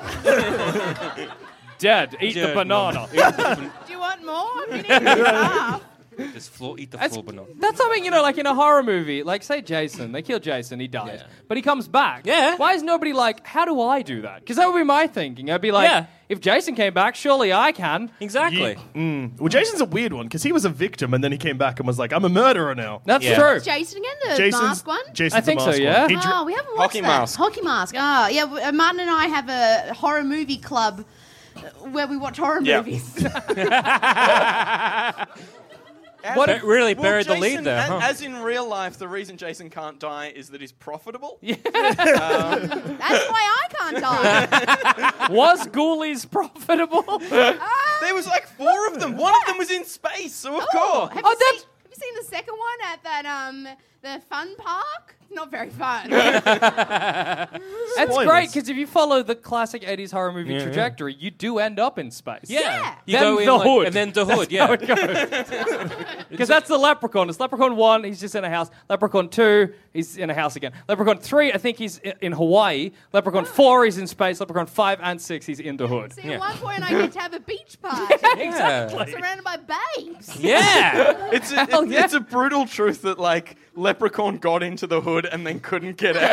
Dad, eat the Dad, banana. Do you want more? I've been eating half. Just floor, eat the That's, full banana. that's something, you know, like in a horror movie, like say Jason, they kill Jason, he dies, Yeah. but he comes back. Yeah. Why is nobody like, how do I do that? Because that would be my thinking. I'd be like, Yeah. if Jason came back, surely I can. Exactly. Well, Jason's a weird one because he was a victim and then he came back and was like, "I'm a murderer now." That's Yeah. true. Jason again, the Jason's, mask one? Jason's I think the so, mask yeah. one. He dr- Oh, we haven't watched Hockey that. Mask. Hockey Mask. Oh, yeah. w- uh, Martin and I have a horror movie club uh, where we watch horror Yeah. movies. What it really Well, buried the Jason, lead there, as, huh? as in real life, the reason Jason can't die is that he's profitable. Yeah. That's why I can't die. Was Ghoulies profitable? There was like four of them. One of them was in space, so of Oh, course. have, Oh, you that's- seen, have you seen the second one at that um the fun park? It's not very fun. It's Spoilers. great because if you follow the classic eighties horror movie Yeah, yeah. trajectory, you do end up in space. Yeah. Yeah. You Then go in the like- hood. and then the hood, yeah. Because that's the Leprechaun. It's Leprechaun one, he's just in a house. Leprechaun two, he's in a house again. Leprechaun three, I think he's i- in Hawaii. Leprechaun four, he's in space. Leprechaun five and six, he's in the hood. See, Yeah. at one point I get to have a beach party. Exactly. Surrounded by babes. Yeah. It's a, Hell it- yeah. it's a brutal truth that like Leprechaun got into the hood and then couldn't get out.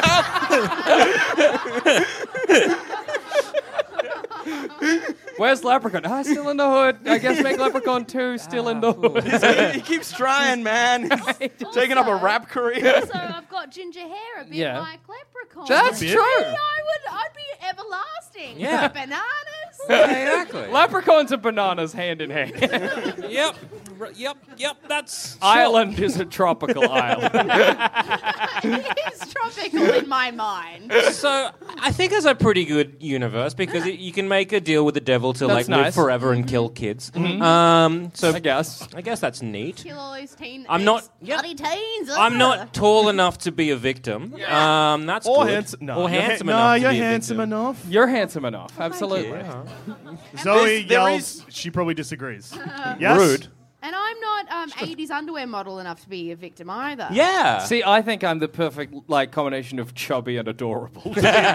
Where's Leprechaun? Ah, still in the hood. I guess make Leprechaun two still in the hood. he, he keeps trying, man. He's taking up a Also- rap career. So I've got ginger hair, a bit Yeah. like leprechaun. That's bit. true. Yeah, I would. I'd be everlasting. Yeah. Bananas. Exactly. Leprechauns and bananas hand in hand. Yep. R- Yep. Yep. That's Island is a tropical island. It's tropical in my mind. So I think it's a pretty good universe because it, you can make a deal with the devil to That's like live nice. forever and kill kids. Um, so I guess. I guess that's neat. Kill all these teen. I'm not- these yep. bloody teens. I'm ugh. not tall enough to be a victim. Um, that's or good. handsome. No, or you're ha- handsome no, enough. to you're be a handsome victim. enough. You're handsome enough. Absolutely. Yeah. Zoe There's- there yells. is- She probably disagrees. Yes. Rude. And I'm not um, eighties underwear model enough to be a victim either. Yeah. See, I think I'm the perfect like combination of chubby and adorable.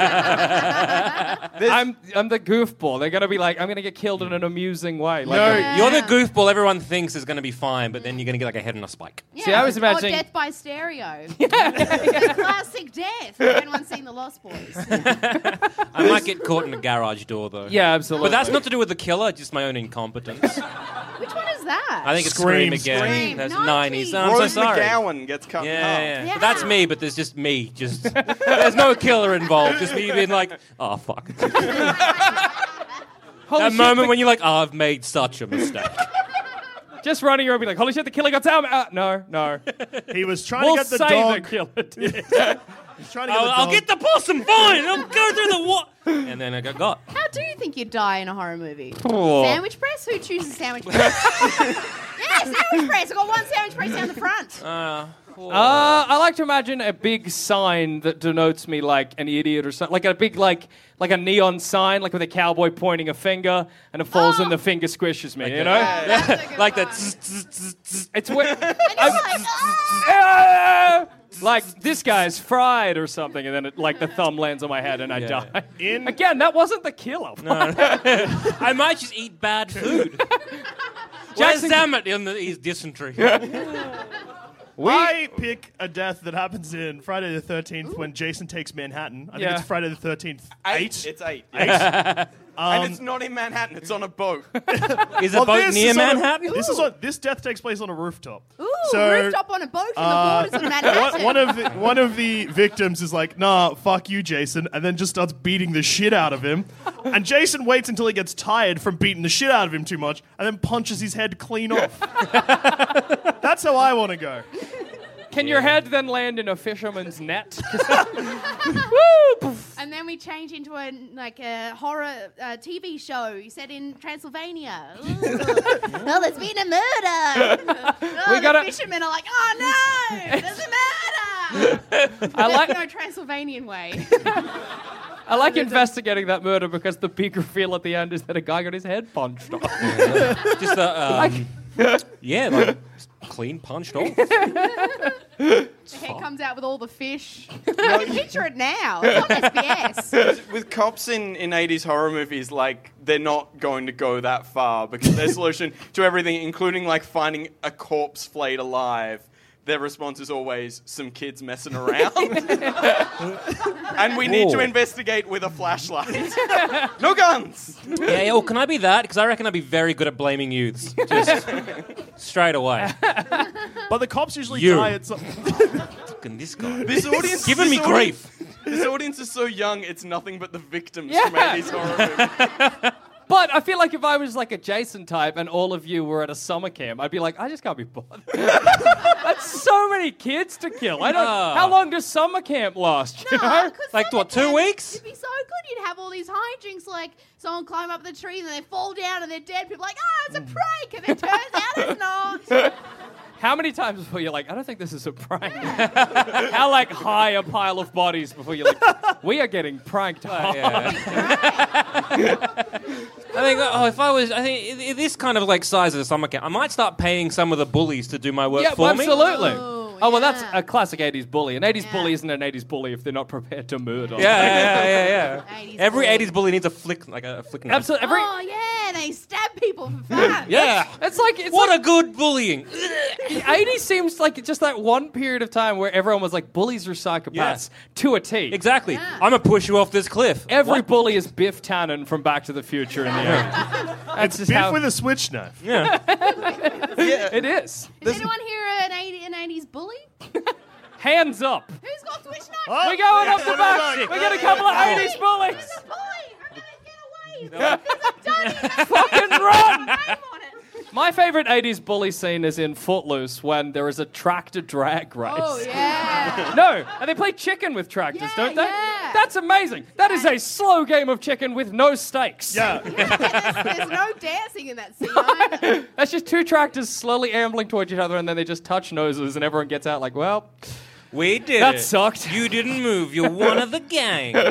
I'm I'm the goofball. They're gonna be like, I'm gonna get killed in an amusing way. Like No, a- Yeah. You're the goofball everyone thinks is going to be fine, but then you're going to get like a head on a spike. Yeah. See, I was imagining- Or death by stereo. The classic death. If anyone's seen The Lost Boys. I might get caught in a garage door, though. yeah, absolutely. But that's not to do with the killer, just my own incompetence. Which one is that? I think it's Scream, Scream, again. Scream. That's nineties. nineties. I'm so Rose sorry. McGowan gets cut Yeah, in yeah, half. yeah. Yeah. That's me, but there's just me. Just there's no killer involved. Just me being like, oh fuck. Holy That shit, moment the- when you're like, oh, I've made such a mistake. just running around, be like, holy shit, the killer got Sam. Uh, no, no. He was trying We'll to get the say dog. the killer did. He's trying to get I'll, the I'll dog. get the possum, fine. I'll go through the what? And then I got got. How do you think you'd die in a horror movie? Oh. Sandwich press? Who chooses sandwich press? Yeah, sandwich press. I've got one sandwich press down the front. Uh, Uh, I like to imagine a big sign that denotes me like an idiot or something. Like a big, like, like a neon sign, like with a cowboy pointing a finger, and it falls Oh. and the finger squishes me. You that. know, That's a good like one. that. zzz, zzz, zzz, zzz. it's where, And you're like, "Ah!" Ah! like this guy's fried or something, and then it, like the thumb lands on my head and I Yeah. die. In- Again, that wasn't the killer. I might just eat bad food. Where's Jackson- Zamet in the, his dysentery? I pick a death that happens in Friday the thirteenth when Jason takes Manhattan. I Yeah. think it's Friday the thirteenth. Eight. It's eight. Eight. and it's not in Manhattan. It's on a boat. Is Well, a boat this near is on a- Manhattan? this is on, this death takes place on a rooftop. Ooh, So, rooftop on a boat in uh, the borders of Manhattan. One, one of the, one of the victims is like, "Nah, fuck you, Jason," and then just starts beating the shit out of him. And Jason waits until he gets tired from beating the shit out of him too much, and then punches his head clean off. That's how I want to go. Can your head then land in a fisherman's net? And then we change into a like a horror uh, T V show set in Transylvania. Ooh. Oh, there's been a murder. Oh, We the gotta- fishermen are like, oh no, there's a murder. I like no Transylvanian way. I like investigating that murder because the big reveal at the end is that a guy got his head punched off. Just a, um, yeah, like clean punched off. The head comes out with all the fish. I can picture it now. It's on S B S. With cops in, in eighties horror movies, like, they're not going to go that far because their solution to everything, including, like, finding a corpse flayed alive, their response is always some kids messing around. And we need to Ooh. investigate with a flashlight. No guns! Yeah, yeah, well, can I be that? Because I reckon I'd be very good at blaming youths. Just straight away. But the cops usually You. die at some. Fucking this guy. This audience Giving me this grief. Audience, this audience is so young, it's nothing but the victims Yeah. from eighties horror movies. But I feel like if I was like a Jason type and all of you were at a summer camp, I'd be like, I just can't be bothered. That's so many kids to kill. I don't. Ah. How long does summer camp last? You No, know? 'cause Like, summer what, two camp, weeks? It'd be so good. You'd have all these hijinks, like someone climb up the tree and then they fall down and they're dead. People are like, oh, it's a prank, and it turns out it's not. How many times before you're like, I don't think this is a prank? How like high a pile of bodies before you're like, we are getting pranked. hard. I think, oh, if I was, I think i- i- this kind of like size of the summer camp, I might start paying some of the bullies to do my work Yeah, for well, me. absolutely. Oh, Oh, well, that's yeah. a classic eighties bully. An eighties Yeah. bully isn't an eighties bully if they're not prepared to murder. Yeah, yeah, yeah, yeah. yeah. eighties Every bully. eighties bully needs a flick, like a, a flick knife. Absolutely. Every, Oh yeah, they stab people for fun. Yeah. It's like it's What like a good bullying. the eighties seems like just that one period of time where everyone was like, bullies are psychopaths to a T. Exactly. Yeah. I'm going to push you off this cliff. Every What? bully is Biff Tannen from Back to the Future in the eighties. That's just Biff how with a switch knife. Yeah. it is. Is anyone here an eighties, an eighties bully? Hands up. Who's got switch knife? Oh, We're going yeah, up the no, back. no, no. We got a couple of Bully. eighties bullies. There's a bully. We're gonna get away. There's a dummy. Fucking run. Name on it. My favorite eighties bully scene is in Footloose when there is a tractor drag race. Oh yeah. No, and they play chicken with tractors, Yeah, don't they? yeah. That's amazing. That is a slow game of chicken with no stakes. Yeah. there's, there's no dancing in that scene either. That's just two tractors slowly ambling towards each other, and then they just touch noses, and everyone gets out like, well, We did That it. sucked. You didn't move. You're one of the gang.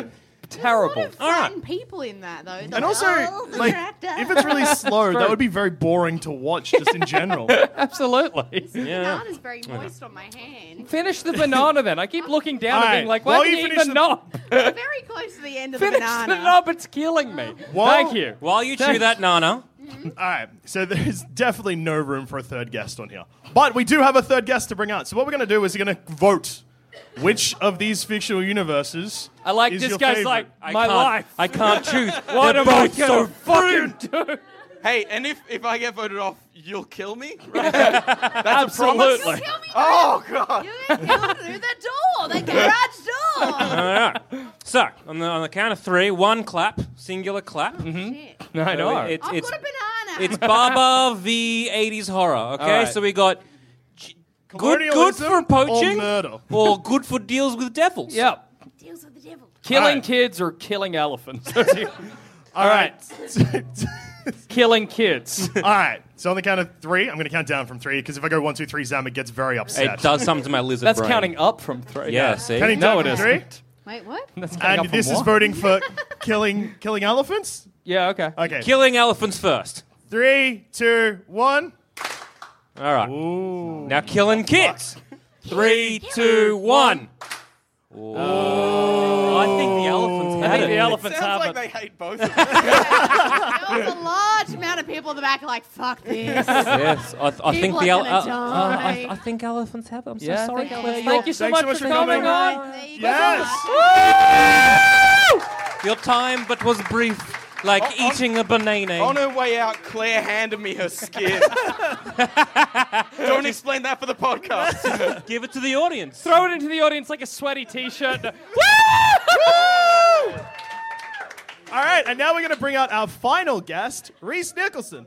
Terrible. There's a lot of frightened people in that, though. And also, Oh, like, tractor. if it's really slow, that would be very boring to watch just in general. Absolutely. Yeah. Banana's very moist on my hand. Finish the banana then. I keep looking down All and being right, like, while why you did you eat finish the the- knob? Very close to the end of Finish the banana. the knob, it's killing me. While- Thank you. While you chew that nana, All right, so there's definitely no room for a third guest on here. But we do have a third guest to bring out. So what we're going to do is we're going to vote which of these fictional universes I like is this your guy's favorite. like, I my can't, life. I can't choose. What They're am I both gonna so fucking do? Hey, and if, if I get voted off, you'll kill me? Absolutely. Kill me, Oh, God. You get killed through the door, the garage door. All right. So on the on the count of three, one clap, singular clap. Shit. I know. So it's I've it's got a banana. it's Baba v eighties horror. Okay, All right. so we got g- good good Colonialism for poaching or murder? or good for deals with devils. Yep. Deals with the devil. Killing Alright. kids or killing elephants? All right. Killing kids. All right. So on the count of three, I'm going to count down from three because if I go one, two, three, Zamet gets very upset. It does something to my lizard That's brain. counting up from three. Yeah, see. Counting No, down it from three. isn't. Wait, what? That's counting up And from this is what? voting for killing killing elephants. Yeah, okay. Okay. Killing elephants first. Three, two, one. All right. Ooh. Now killing kids. Three, two, one. Oh, I think the elephants I had think it. the elephants Sounds have like it. they hate both of them. There was a large amount of people in the back like, fuck this. Yes, I, th- I think People the are ele- gonna uh, uh, I, die. I think elephants have it. I'm so Yeah, sorry, thank- Claire. Thank you so Thanks much, so much for for coming coming. on. There you go. Yes. Your time, but was brief, like On- on- eating a banana. On her way out, Claire handed me her skin. Don't explain that for the podcast. Give it to the audience. Throw it into the audience like a sweaty t-shirt. All right, and now we're going to bring out our final guest, Reese Nicholson.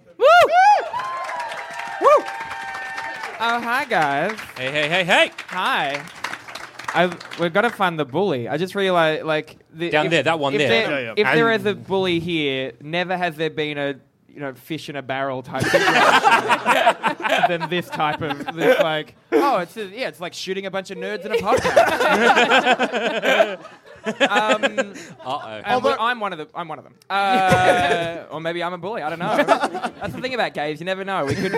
Oh, hi, guys. Hey, hey, hey, hey. Hi. I've, we've got to find the bully. I just realized, like... The, Down if, there, that one if there. there- Yeah, yeah. If there And- is a bully here, never has there been a, you know, fish in a barrel type situation than this type of... This, like, oh, it's a, yeah, it's like shooting a bunch of nerds in a podcast. um, Uh-oh. and we're- I'm one of them. I'm one of them. Uh, or maybe I'm a bully. I don't know. That's the thing about gays. You never know. We could.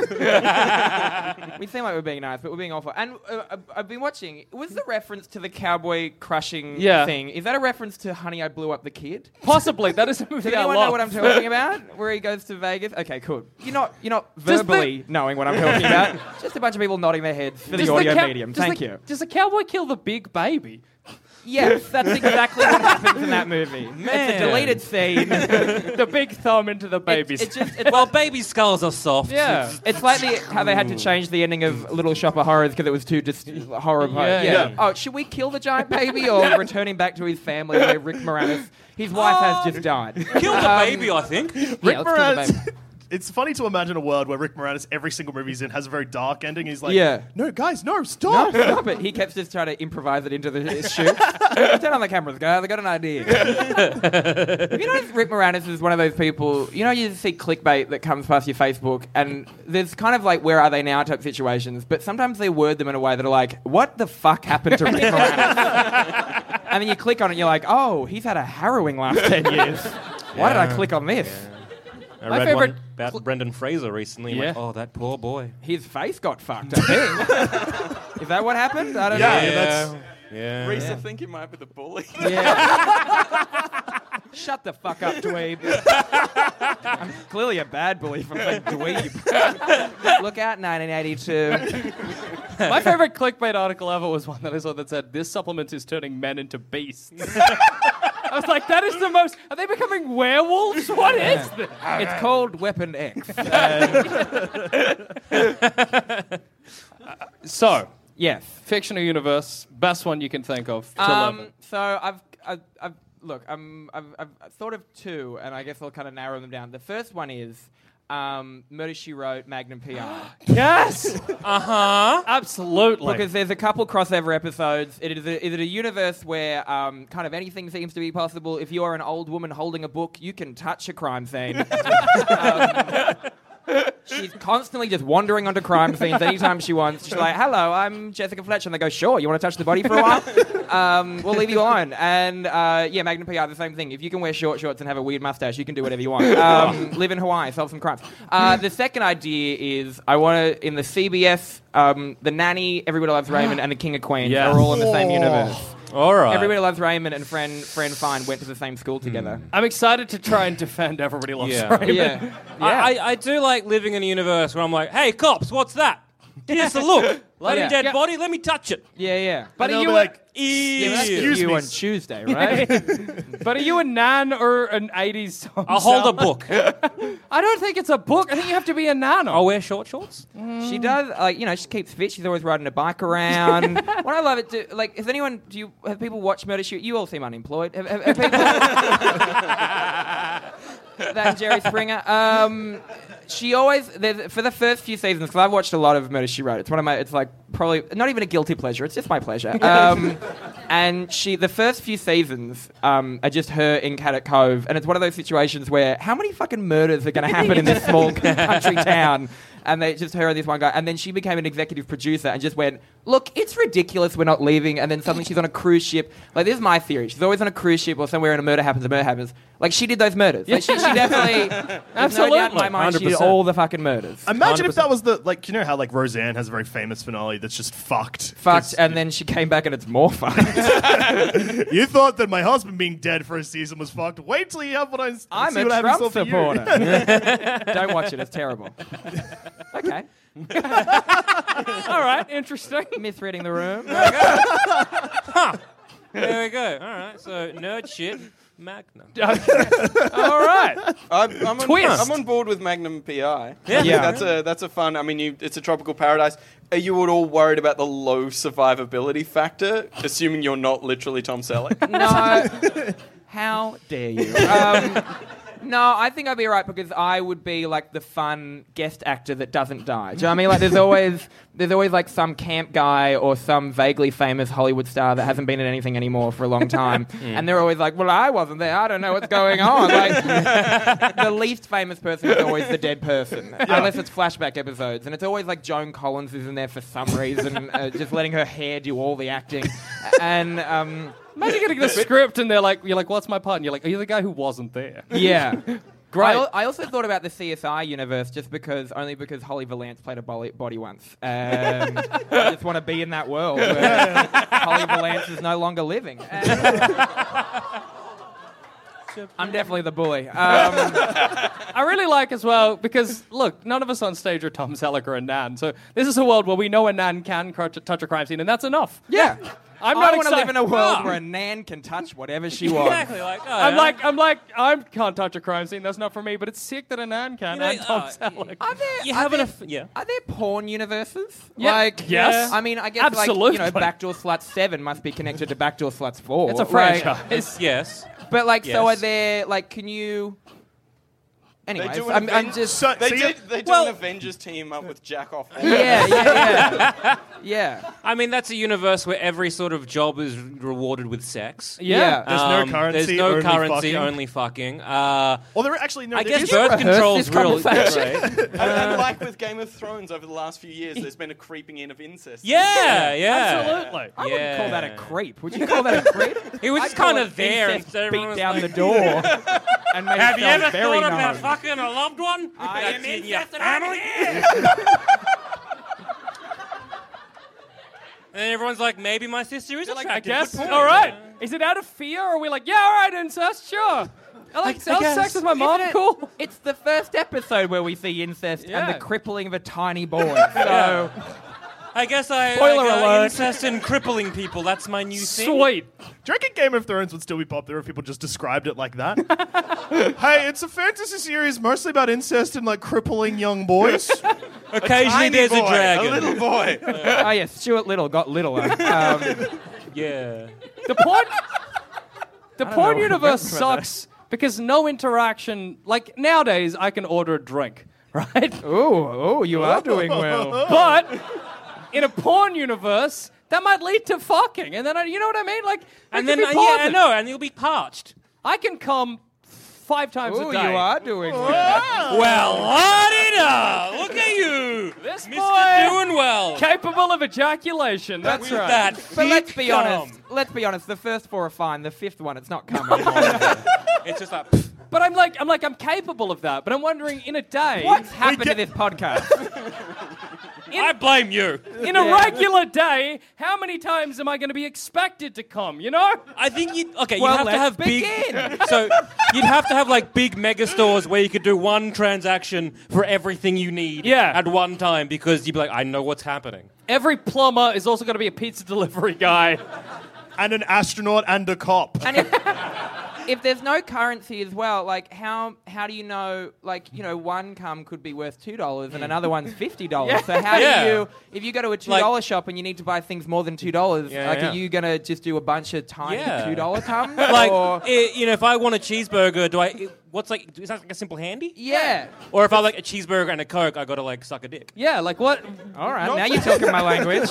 We seem like we're being nice, but we're being awful. And uh, I've- I've been watching. Was the reference to the cowboy crushing Yeah. thing? Is that a reference to Honey, I Blew Up the Kid? Possibly. That is a movie Does I anyone love. know what I'm talking about? Where he goes to Vegas? Okay, cool. You're not. You're not Does the- verbally knowing what I'm talking about. Just a bunch of people nodding their heads for Does the audio cow- medium. does Thank the- you. Does the cowboy kill the big baby? Yes, that's exactly what happens in that movie. It's Man. a deleted scene. The big thumb into the baby's. It, it just, it's Well, baby skulls are soft. yeah. It's like the, how they had to change the ending of Little Shop of Horrors because it was too just horror. Yeah, yeah. yeah. Oh, should we kill the giant baby or return him back to his family where Rick Moranis, his wife has just died? Kill the Um, baby, I think. Yeah, Rick let's kill the Moranis. baby. It's funny to imagine a world where Rick Moranis, every single movie he's in, has a very dark ending. He's like, Yeah. no, guys, no, No, stop. stop it. He kept just trying to improvise it into the shoot. Turn on the cameras, guys. I got an idea. Have you noticed Rick Moranis is one of those people, you know, you see clickbait that comes past your Facebook, and there's kind of like, where are they now type situations, but sometimes they word them in a way that are like, what the fuck happened to Rick Moranis? And then you click on it, and you're like, oh, he's had a harrowing last ten years. Why did I Yeah. click on this? I My read favorite one about Brendan Fraser recently. Yeah. Went, oh, that poor boy. His face got fucked, I think. Is that what happened? I don't Yeah, know. yeah, that's- Yeah. Reese, I think you might be the bully. Yeah. Shut the fuck up, dweeb. I'm clearly a bad bully from saying dweeb. Look out, nineteen eighty-two. My favorite clickbait article ever was one that I saw that said, "This supplement is turning men into beasts." I was like, that is the most... Are they becoming werewolves? What is this? It's called Weapon X. So, Yes. fictional universe, best one you can think of to live Um, in. so I've, I've, I've look, I'm, I've, I've thought of two, and I guess I'll kind of narrow them down. The first one is um, Murder, She Wrote, Magnum P I. Yes! Uh-huh. Absolutely. Because there's a couple crossover episodes. It is a, is it a universe where um, kind of anything seems to be possible. If you are an old woman holding a book, you can touch a crime scene. um, she's constantly just wandering onto crime scenes anytime she wants. She's like, hello, I'm Jessica Fletcher. And they go, sure, you want to touch the body for a while? Um, we'll leave you alone. And uh, yeah, Magnum P I, the same thing. If you can wear short shorts and have a weird mustache, you can do whatever you want. Um, live in Hawaii, solve some crimes. Uh, the second idea is I want to, in the C B S, um, the Nanny, Everybody Loves Raymond, and the King of Queens Yes. are all in the same universe. All right. Everybody Loves Raymond and Friend Friend Fine went to the same school together. I'm excited to try and defend Everybody Loves Yeah. Raymond. Yeah. yeah. I, I, I do like living in a universe where I'm like, hey, cops, what's that? Here's the look. Bloody Yeah. dead Yeah. body, let me touch it. yeah, yeah. But And are they'll you be a- like, Yeah, but that's Ew. Excuse you me. on Tuesday, right? But are you a nan or an eighties song? I'll hold a book. I don't think it's a book. I think you have to be a nan. I'll wear short shorts. She does, like, you know, she keeps fit. She's always riding a bike around. What I love it, do, like, has anyone, do you, have people watched Murder Shoot? You all seem unemployed. Have, have, have people... That Jerry Springer. Um, she always, there's- for the first few seasons, because I've watched a lot of Murder, She Wrote. It's one of my, it's like probably, not even a guilty pleasure, it's just my pleasure. Um, and she, the first few seasons um, are just her in Caddock Cove, and it's one of those situations where how many fucking murders are going to happen in this small country town? And they just her and this one guy. And then she became an executive producer and just went, look, it's ridiculous we're not leaving. And then suddenly she's on a cruise ship. Like, this is my theory. She's always on a cruise ship or somewhere and a murder happens, a murder happens. Like, she did those murders. Like, she, she definitely, there's no doubt in my mind, she did one hundred percent. all the fucking murders. Imagine if that was the, like, you know how, like, Roseanne has a very famous finale that's just fucked. Fucked, 'Cause and then she came back and it's more fucked. you thought that my husband being dead for a season was fucked. Wait till you have what I I'm see a what I have in Trump store for you. supporter. Don't watch it, it's terrible. Okay. All right, interesting. Misreading the room. There we go. All right, so nerd shit, Magnum. All right. I'm, I'm, on, Twist. I'm on board with Magnum P I. Yeah. I think Yeah. that's a that's a fun. I mean, you, it's a tropical paradise. Are you at all worried about the low survivability factor, assuming you're not literally Tom Selleck? No. How dare you? Um, no, I think I'd be alright because I would be like the fun guest actor that doesn't die. Do you know what I mean? Like, there's always there's always like some camp guy or some vaguely famous Hollywood star that hasn't been in anything anymore for a long time, and they're always like, "Well, I wasn't there. I don't know what's going on." Like, the least famous person is always the dead person, unless it's flashback episodes, and it's always like Joan Collins is in there for some reason, uh, just letting her hair do all the acting, and. Um, Imagine getting the script and they're like, you're like, what's my part? And you're like, are you the guy who wasn't there? Yeah. Great. I, al- I also thought about the C S I universe just because, only because Holly Valance played a body, body once. Um, I just want to be in that world where Holly Valance is no longer living. And I'm definitely the bully. Um, I really like as well, because, look, none of us on stage are Tom Selleck or a nan. So this is a world where we know a nan can cr- touch a crime scene, and that's enough. yeah. I'm I not want to excited. live in a world Ah. where a nan can touch whatever she wants. Exactly. Like, oh, I'm yeah. like, I'm like, I can't touch a crime scene. That's not for me. But it's sick that a nan can. You know, and Tom uh, Selleck. Are there, You are having there, a f- yeah. Are there porn universes? Yeah. Like, Yes. I mean, I guess like, you Absolutely. know, Backdoor Sluts seven must be connected to Backdoor Sluts four. It's a Like, franchise. Yes. But like, so are Yes. there like? Can you? Anyways, do an I'm, I'm event- just. So, They so do, you- they do Well- an Avengers team up with Jack Off. yeah, yeah, yeah, yeah. I mean, that's a universe where every sort of job is rewarded with sex. Yeah. There's no Um, currency, There's no only currency, fucking. only fucking. Uh, Well, there are actually no. I there guess is- birth rehearse control's this real conversation? great. And, and like with Game of Thrones over the last few years, there's been a creeping in of incest. Yeah, yeah. Absolutely. I wouldn't call that a Yeah. creep. Would you call that a creep? He was I'd just call kind it of there. incest and everyone beat was down like, the door and made Have you itself ever very thought about known. fucking a loved one? I That's am in your incest family? And then everyone's like, maybe my sister is Like, I attractive. guess. Good point. All right. Is it out of fear, or are we like, yeah, all right, incest, sure. I like I I guess. sex with my mom. Isn't it- Cool. It's the first episode where we see incest and Yeah. the crippling of a tiny boy. So I guess I Spoiler like, uh, alert. incest and crippling people. That's my new thing. Sweet. Do you reckon Game of Thrones would still be popular if people just described it like that? Hey, it's a fantasy series mostly about incest and like crippling young boys. Occasionally Tiny there's boy, a dragon. a little boy. oh yeah, Stuart Little got littler. Um, Yeah. The porn, the don't porn know. universe Remember sucks because no interaction. Like nowadays, I can order a drink, right? ooh, oh, you are doing well. But in a porn universe, that might lead to fucking, and then I, you know what I mean? Like, I And can then, be uh, yeah, I bothered. know, and you'll be parched. I can come five times Ooh, a day. you are doing well. Well, la-di-da! Look at you! This Mister boy- doing well. Capable of ejaculation. That's With right. that But let's thick be cum. honest. Let's be honest. The first four are fine. The fifth one, it's not coming. It's just like... But I'm like, I'm like, I'm capable of that. But I'm wondering, in a day, What's happened get- to this podcast? I blame you. in a Yeah. regular day, how many times am I going to be expected to come? You know? I think you okay. Well, you have to let's have begin. big. So you'd have to have like big mega stores where you could do one transaction for everything you need. Yeah. At one time because you'd be like, I know what's happening. Every plumber is also going to be a pizza delivery guy. And an astronaut and a cop. And if, if there's no currency as well, like how how do you know? Like you know, one cum could be worth two dollars and another one's fifty dollars. So how Yeah. do you? If you go to a two dollar shop and you need to buy things more than two dollars, Yeah, like yeah. are you gonna just do a bunch of tiny Yeah. two dollar cums? Like or, i- you know, if I want a cheeseburger, do I? i- What's like? Is that like a simple handy? yeah. Or if I like a cheeseburger and a Coke, I gotta like suck a dick. Yeah, like what? All right, now you're talking my language.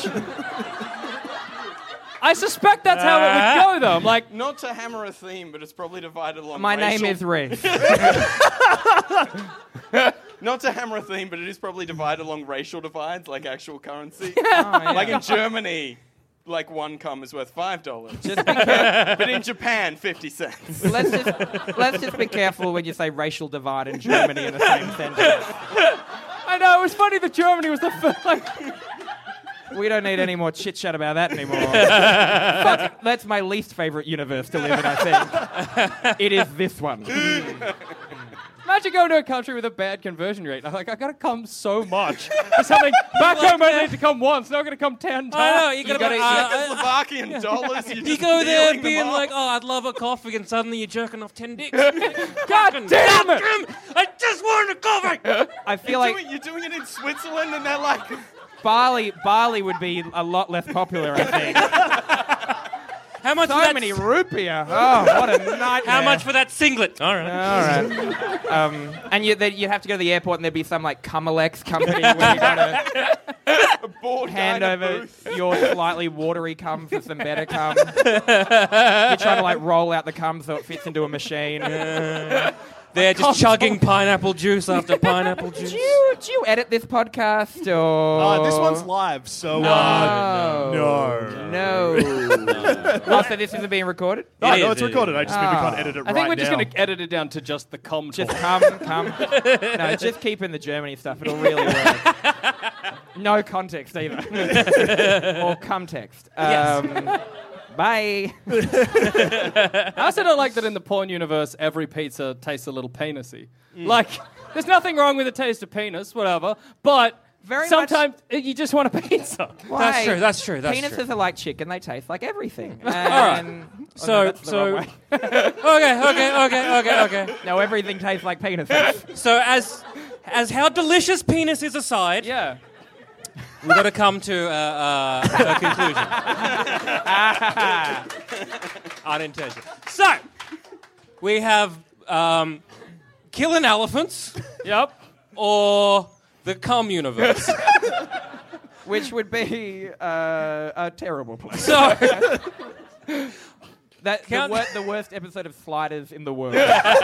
I suspect that's how it would go, though. I'm like, Not to hammer a theme, but it's probably divided along. My racial, name is Reese. Not to hammer a theme, but it is probably divided along racial divides, like actual currency. Oh, yeah. Like in Germany, like one cum is worth five dollars. But in Japan, fifty cents. let's just let's just be careful when you say racial divide in Germany in the same sentence. I know, it was funny that Germany was the first. Like, We don't need any more chit chat about that anymore. that's, that's my least favorite universe to live in, I think. It is this one. imagine going to a country with a bad conversion rate. I'm like, I gotta come so much for something. Back home, I need to come once. Now I'm gonna come ten times. I know you gotta. gotta- be- you uh, Slovakian dollars. You're you just go there dealing them being up. like, oh, I'd love a coffee, and suddenly you're jerking off ten dicks. God damn it! I just wanted a coffee. I feel You're, like doing, you're doing it in Switzerland, and they're like, Bali Bali would be a lot less popular, I think. How much? So for that many s- rupiah. Oh, what a nightmare. How much for that singlet? All right. All right. Um, and you then you have to go to the airport and there'd be some like Cumalex company where you gotta a bored hand guy in a over booth. your slightly watery cum for some better cum. You're trying to like roll out the cum so it fits into a machine. They're just chugging pineapple juice after pineapple Do juice. you, do you edit this podcast or? Uh, this one's live, so uh, No. no. No. Oh, so this isn't being recorded? Oh, It no, is, it's it recorded. I just mean we can't Ah. edit it I right think we're just now. gonna edit it down to just the cum Just talk. come, come. No, just keep in the Germany stuff. It'll really work. No context either. Or cum text. Um, Bye. I also don't like that in the porn universe, every pizza tastes a little penisy. Like, there's nothing wrong with the taste of penis, whatever, but Very sometimes uh, you just want a pizza. Why? That's true. That's true. That's Penises true. are like chicken; they taste like everything. And, oh, So, no, that's the so, wrong way. okay, okay, okay, okay, okay. No, everything tastes like penises. So, as as how delicious penis is aside, Yeah. we've got to come to uh, uh, a conclusion. Unintentional. So, we have um, killing elephants Yep. or the cum universe. Which would be uh, a terrible place. So, That the, Count- wor- the worst episode of Sliders in the world.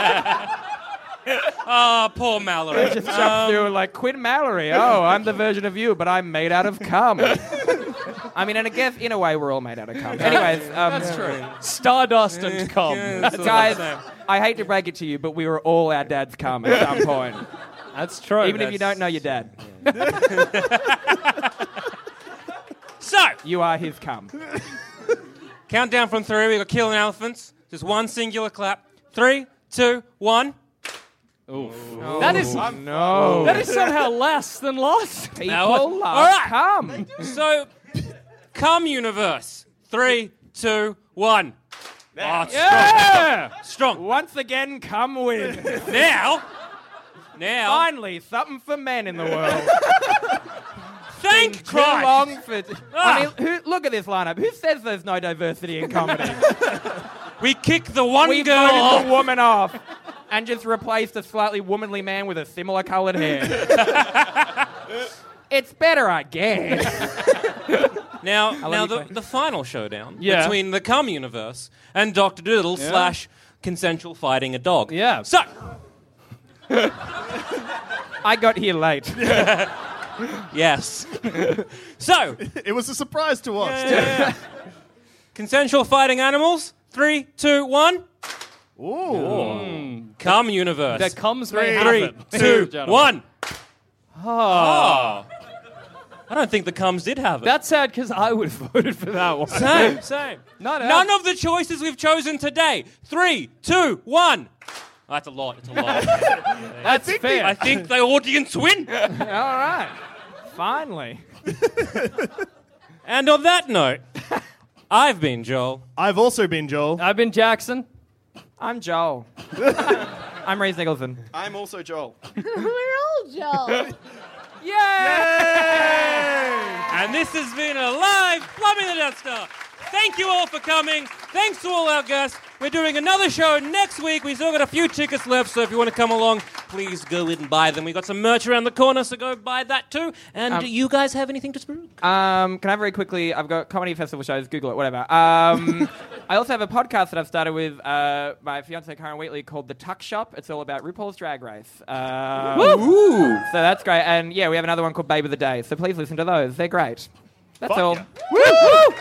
ah, poor Mallory. Just jump through like Quinn Mallory. Oh, I'm the version of you, but I'm made out of cum. I mean, and I guess in a way we're all made out of cum. Anyways, um, That's true. Stardust and cum. guys, I hate to break it to you, but we were all our dad's cum at some point. That's true. Even if you don't know your dad, So, you are his cum. countdown from three. We've got killing elephants. Just one singular clap. Three, two, one. That is No. that is somehow less than lost. People Now, love all right. cum. So, cum universe. Three, two, one. Oh, it's Yeah. strong. Strong. Once again, cum wins. Now, now, Finally, something for men in the world. thank Too Christ. long for. Ah. I mean, who, look at this lineup. Who says there's no diversity in comedy? We kick the one We girl voted off. the woman off and just replaced a slightly womanly man with a similar coloured hair. It's better, I guess. Now, love now you, the, Clay. the final showdown Yeah. between the cum universe and Doctor Doodle slash consensual fighting a dog. Yeah. So, I got here late. yes. So, It was a surprise to us. consensual fighting animals. Three, two, one. Ooh. Come, universe. That comes may Three, happen. two, Gentlemen. one. Oh. I don't think the Cums did have it. That's sad because I would have voted for that one. same, same. Not None of the choices we've chosen today. Three, two, one. Oh, that's a lot. It's a lot. That's fair. I think the audience win. All right. Finally. And on that note, I've been Joel. I've also been Joel. I've been Jackson. I'm Joel. I'm Reese Nicholson. I'm also Joel. We're all Joel. And this has been a live Plumbing the Death Star. Thank you all for coming. Thanks to all our guests. We're doing another show next week. We've still got a few tickets left, so if you want to come along, please go in and buy them. We've got some merch around the corner, so go buy that too. And Um, do you guys have anything to speak? Um, can I very quickly? I've got comedy festival shows. Google it, whatever. Um, I also have a podcast that I've started with uh, my fiance Karen Wheatley called The Tuck Shop. It's all about RuPaul's Drag Race. Um, Ooh. So that's great. And yeah, we have another one called Babe of the Day. So please listen to those. They're great. That's Fuck all. yeah. Woo!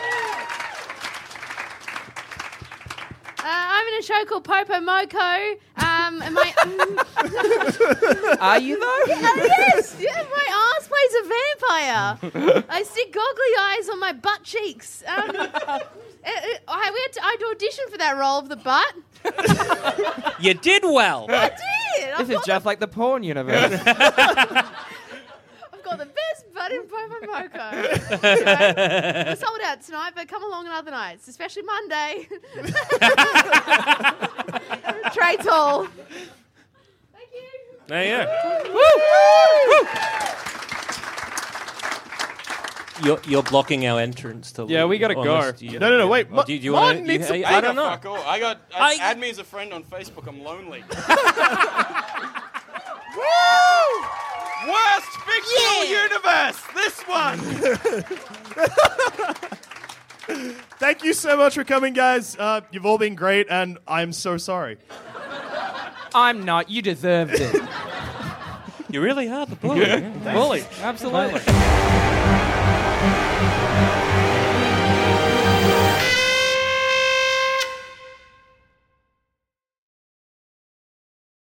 Uh, I'm in a show called Popo Moko. Um, and my Are you though? Oh, yes, yeah, my ass plays a vampire. I stick goggly eyes on my butt cheeks. Um, it, it, I, we had to, I had to audition for that role of the butt. You did well. I did. I've This is got, just like the porn universe. I've got the best butt in Popo Moko. Anyway, we're sold out tonight, but come along on other nights, especially Monday. Trey Tall. Thank you. There you go. You're, you're blocking our entrance to Yeah, leave, we gotta go. honest. You- No, no, no, wait. Oh, do you, do you Mine want to? needs some I don't know. Fuck all. I got. I- add me as a friend on Facebook. I'm lonely. Worst fictional universe. This one. Thank you so much for coming, guys. Uh, you've all been great, and I'm so sorry. I'm not. You deserved it. You really are the bully. Bully. Absolutely.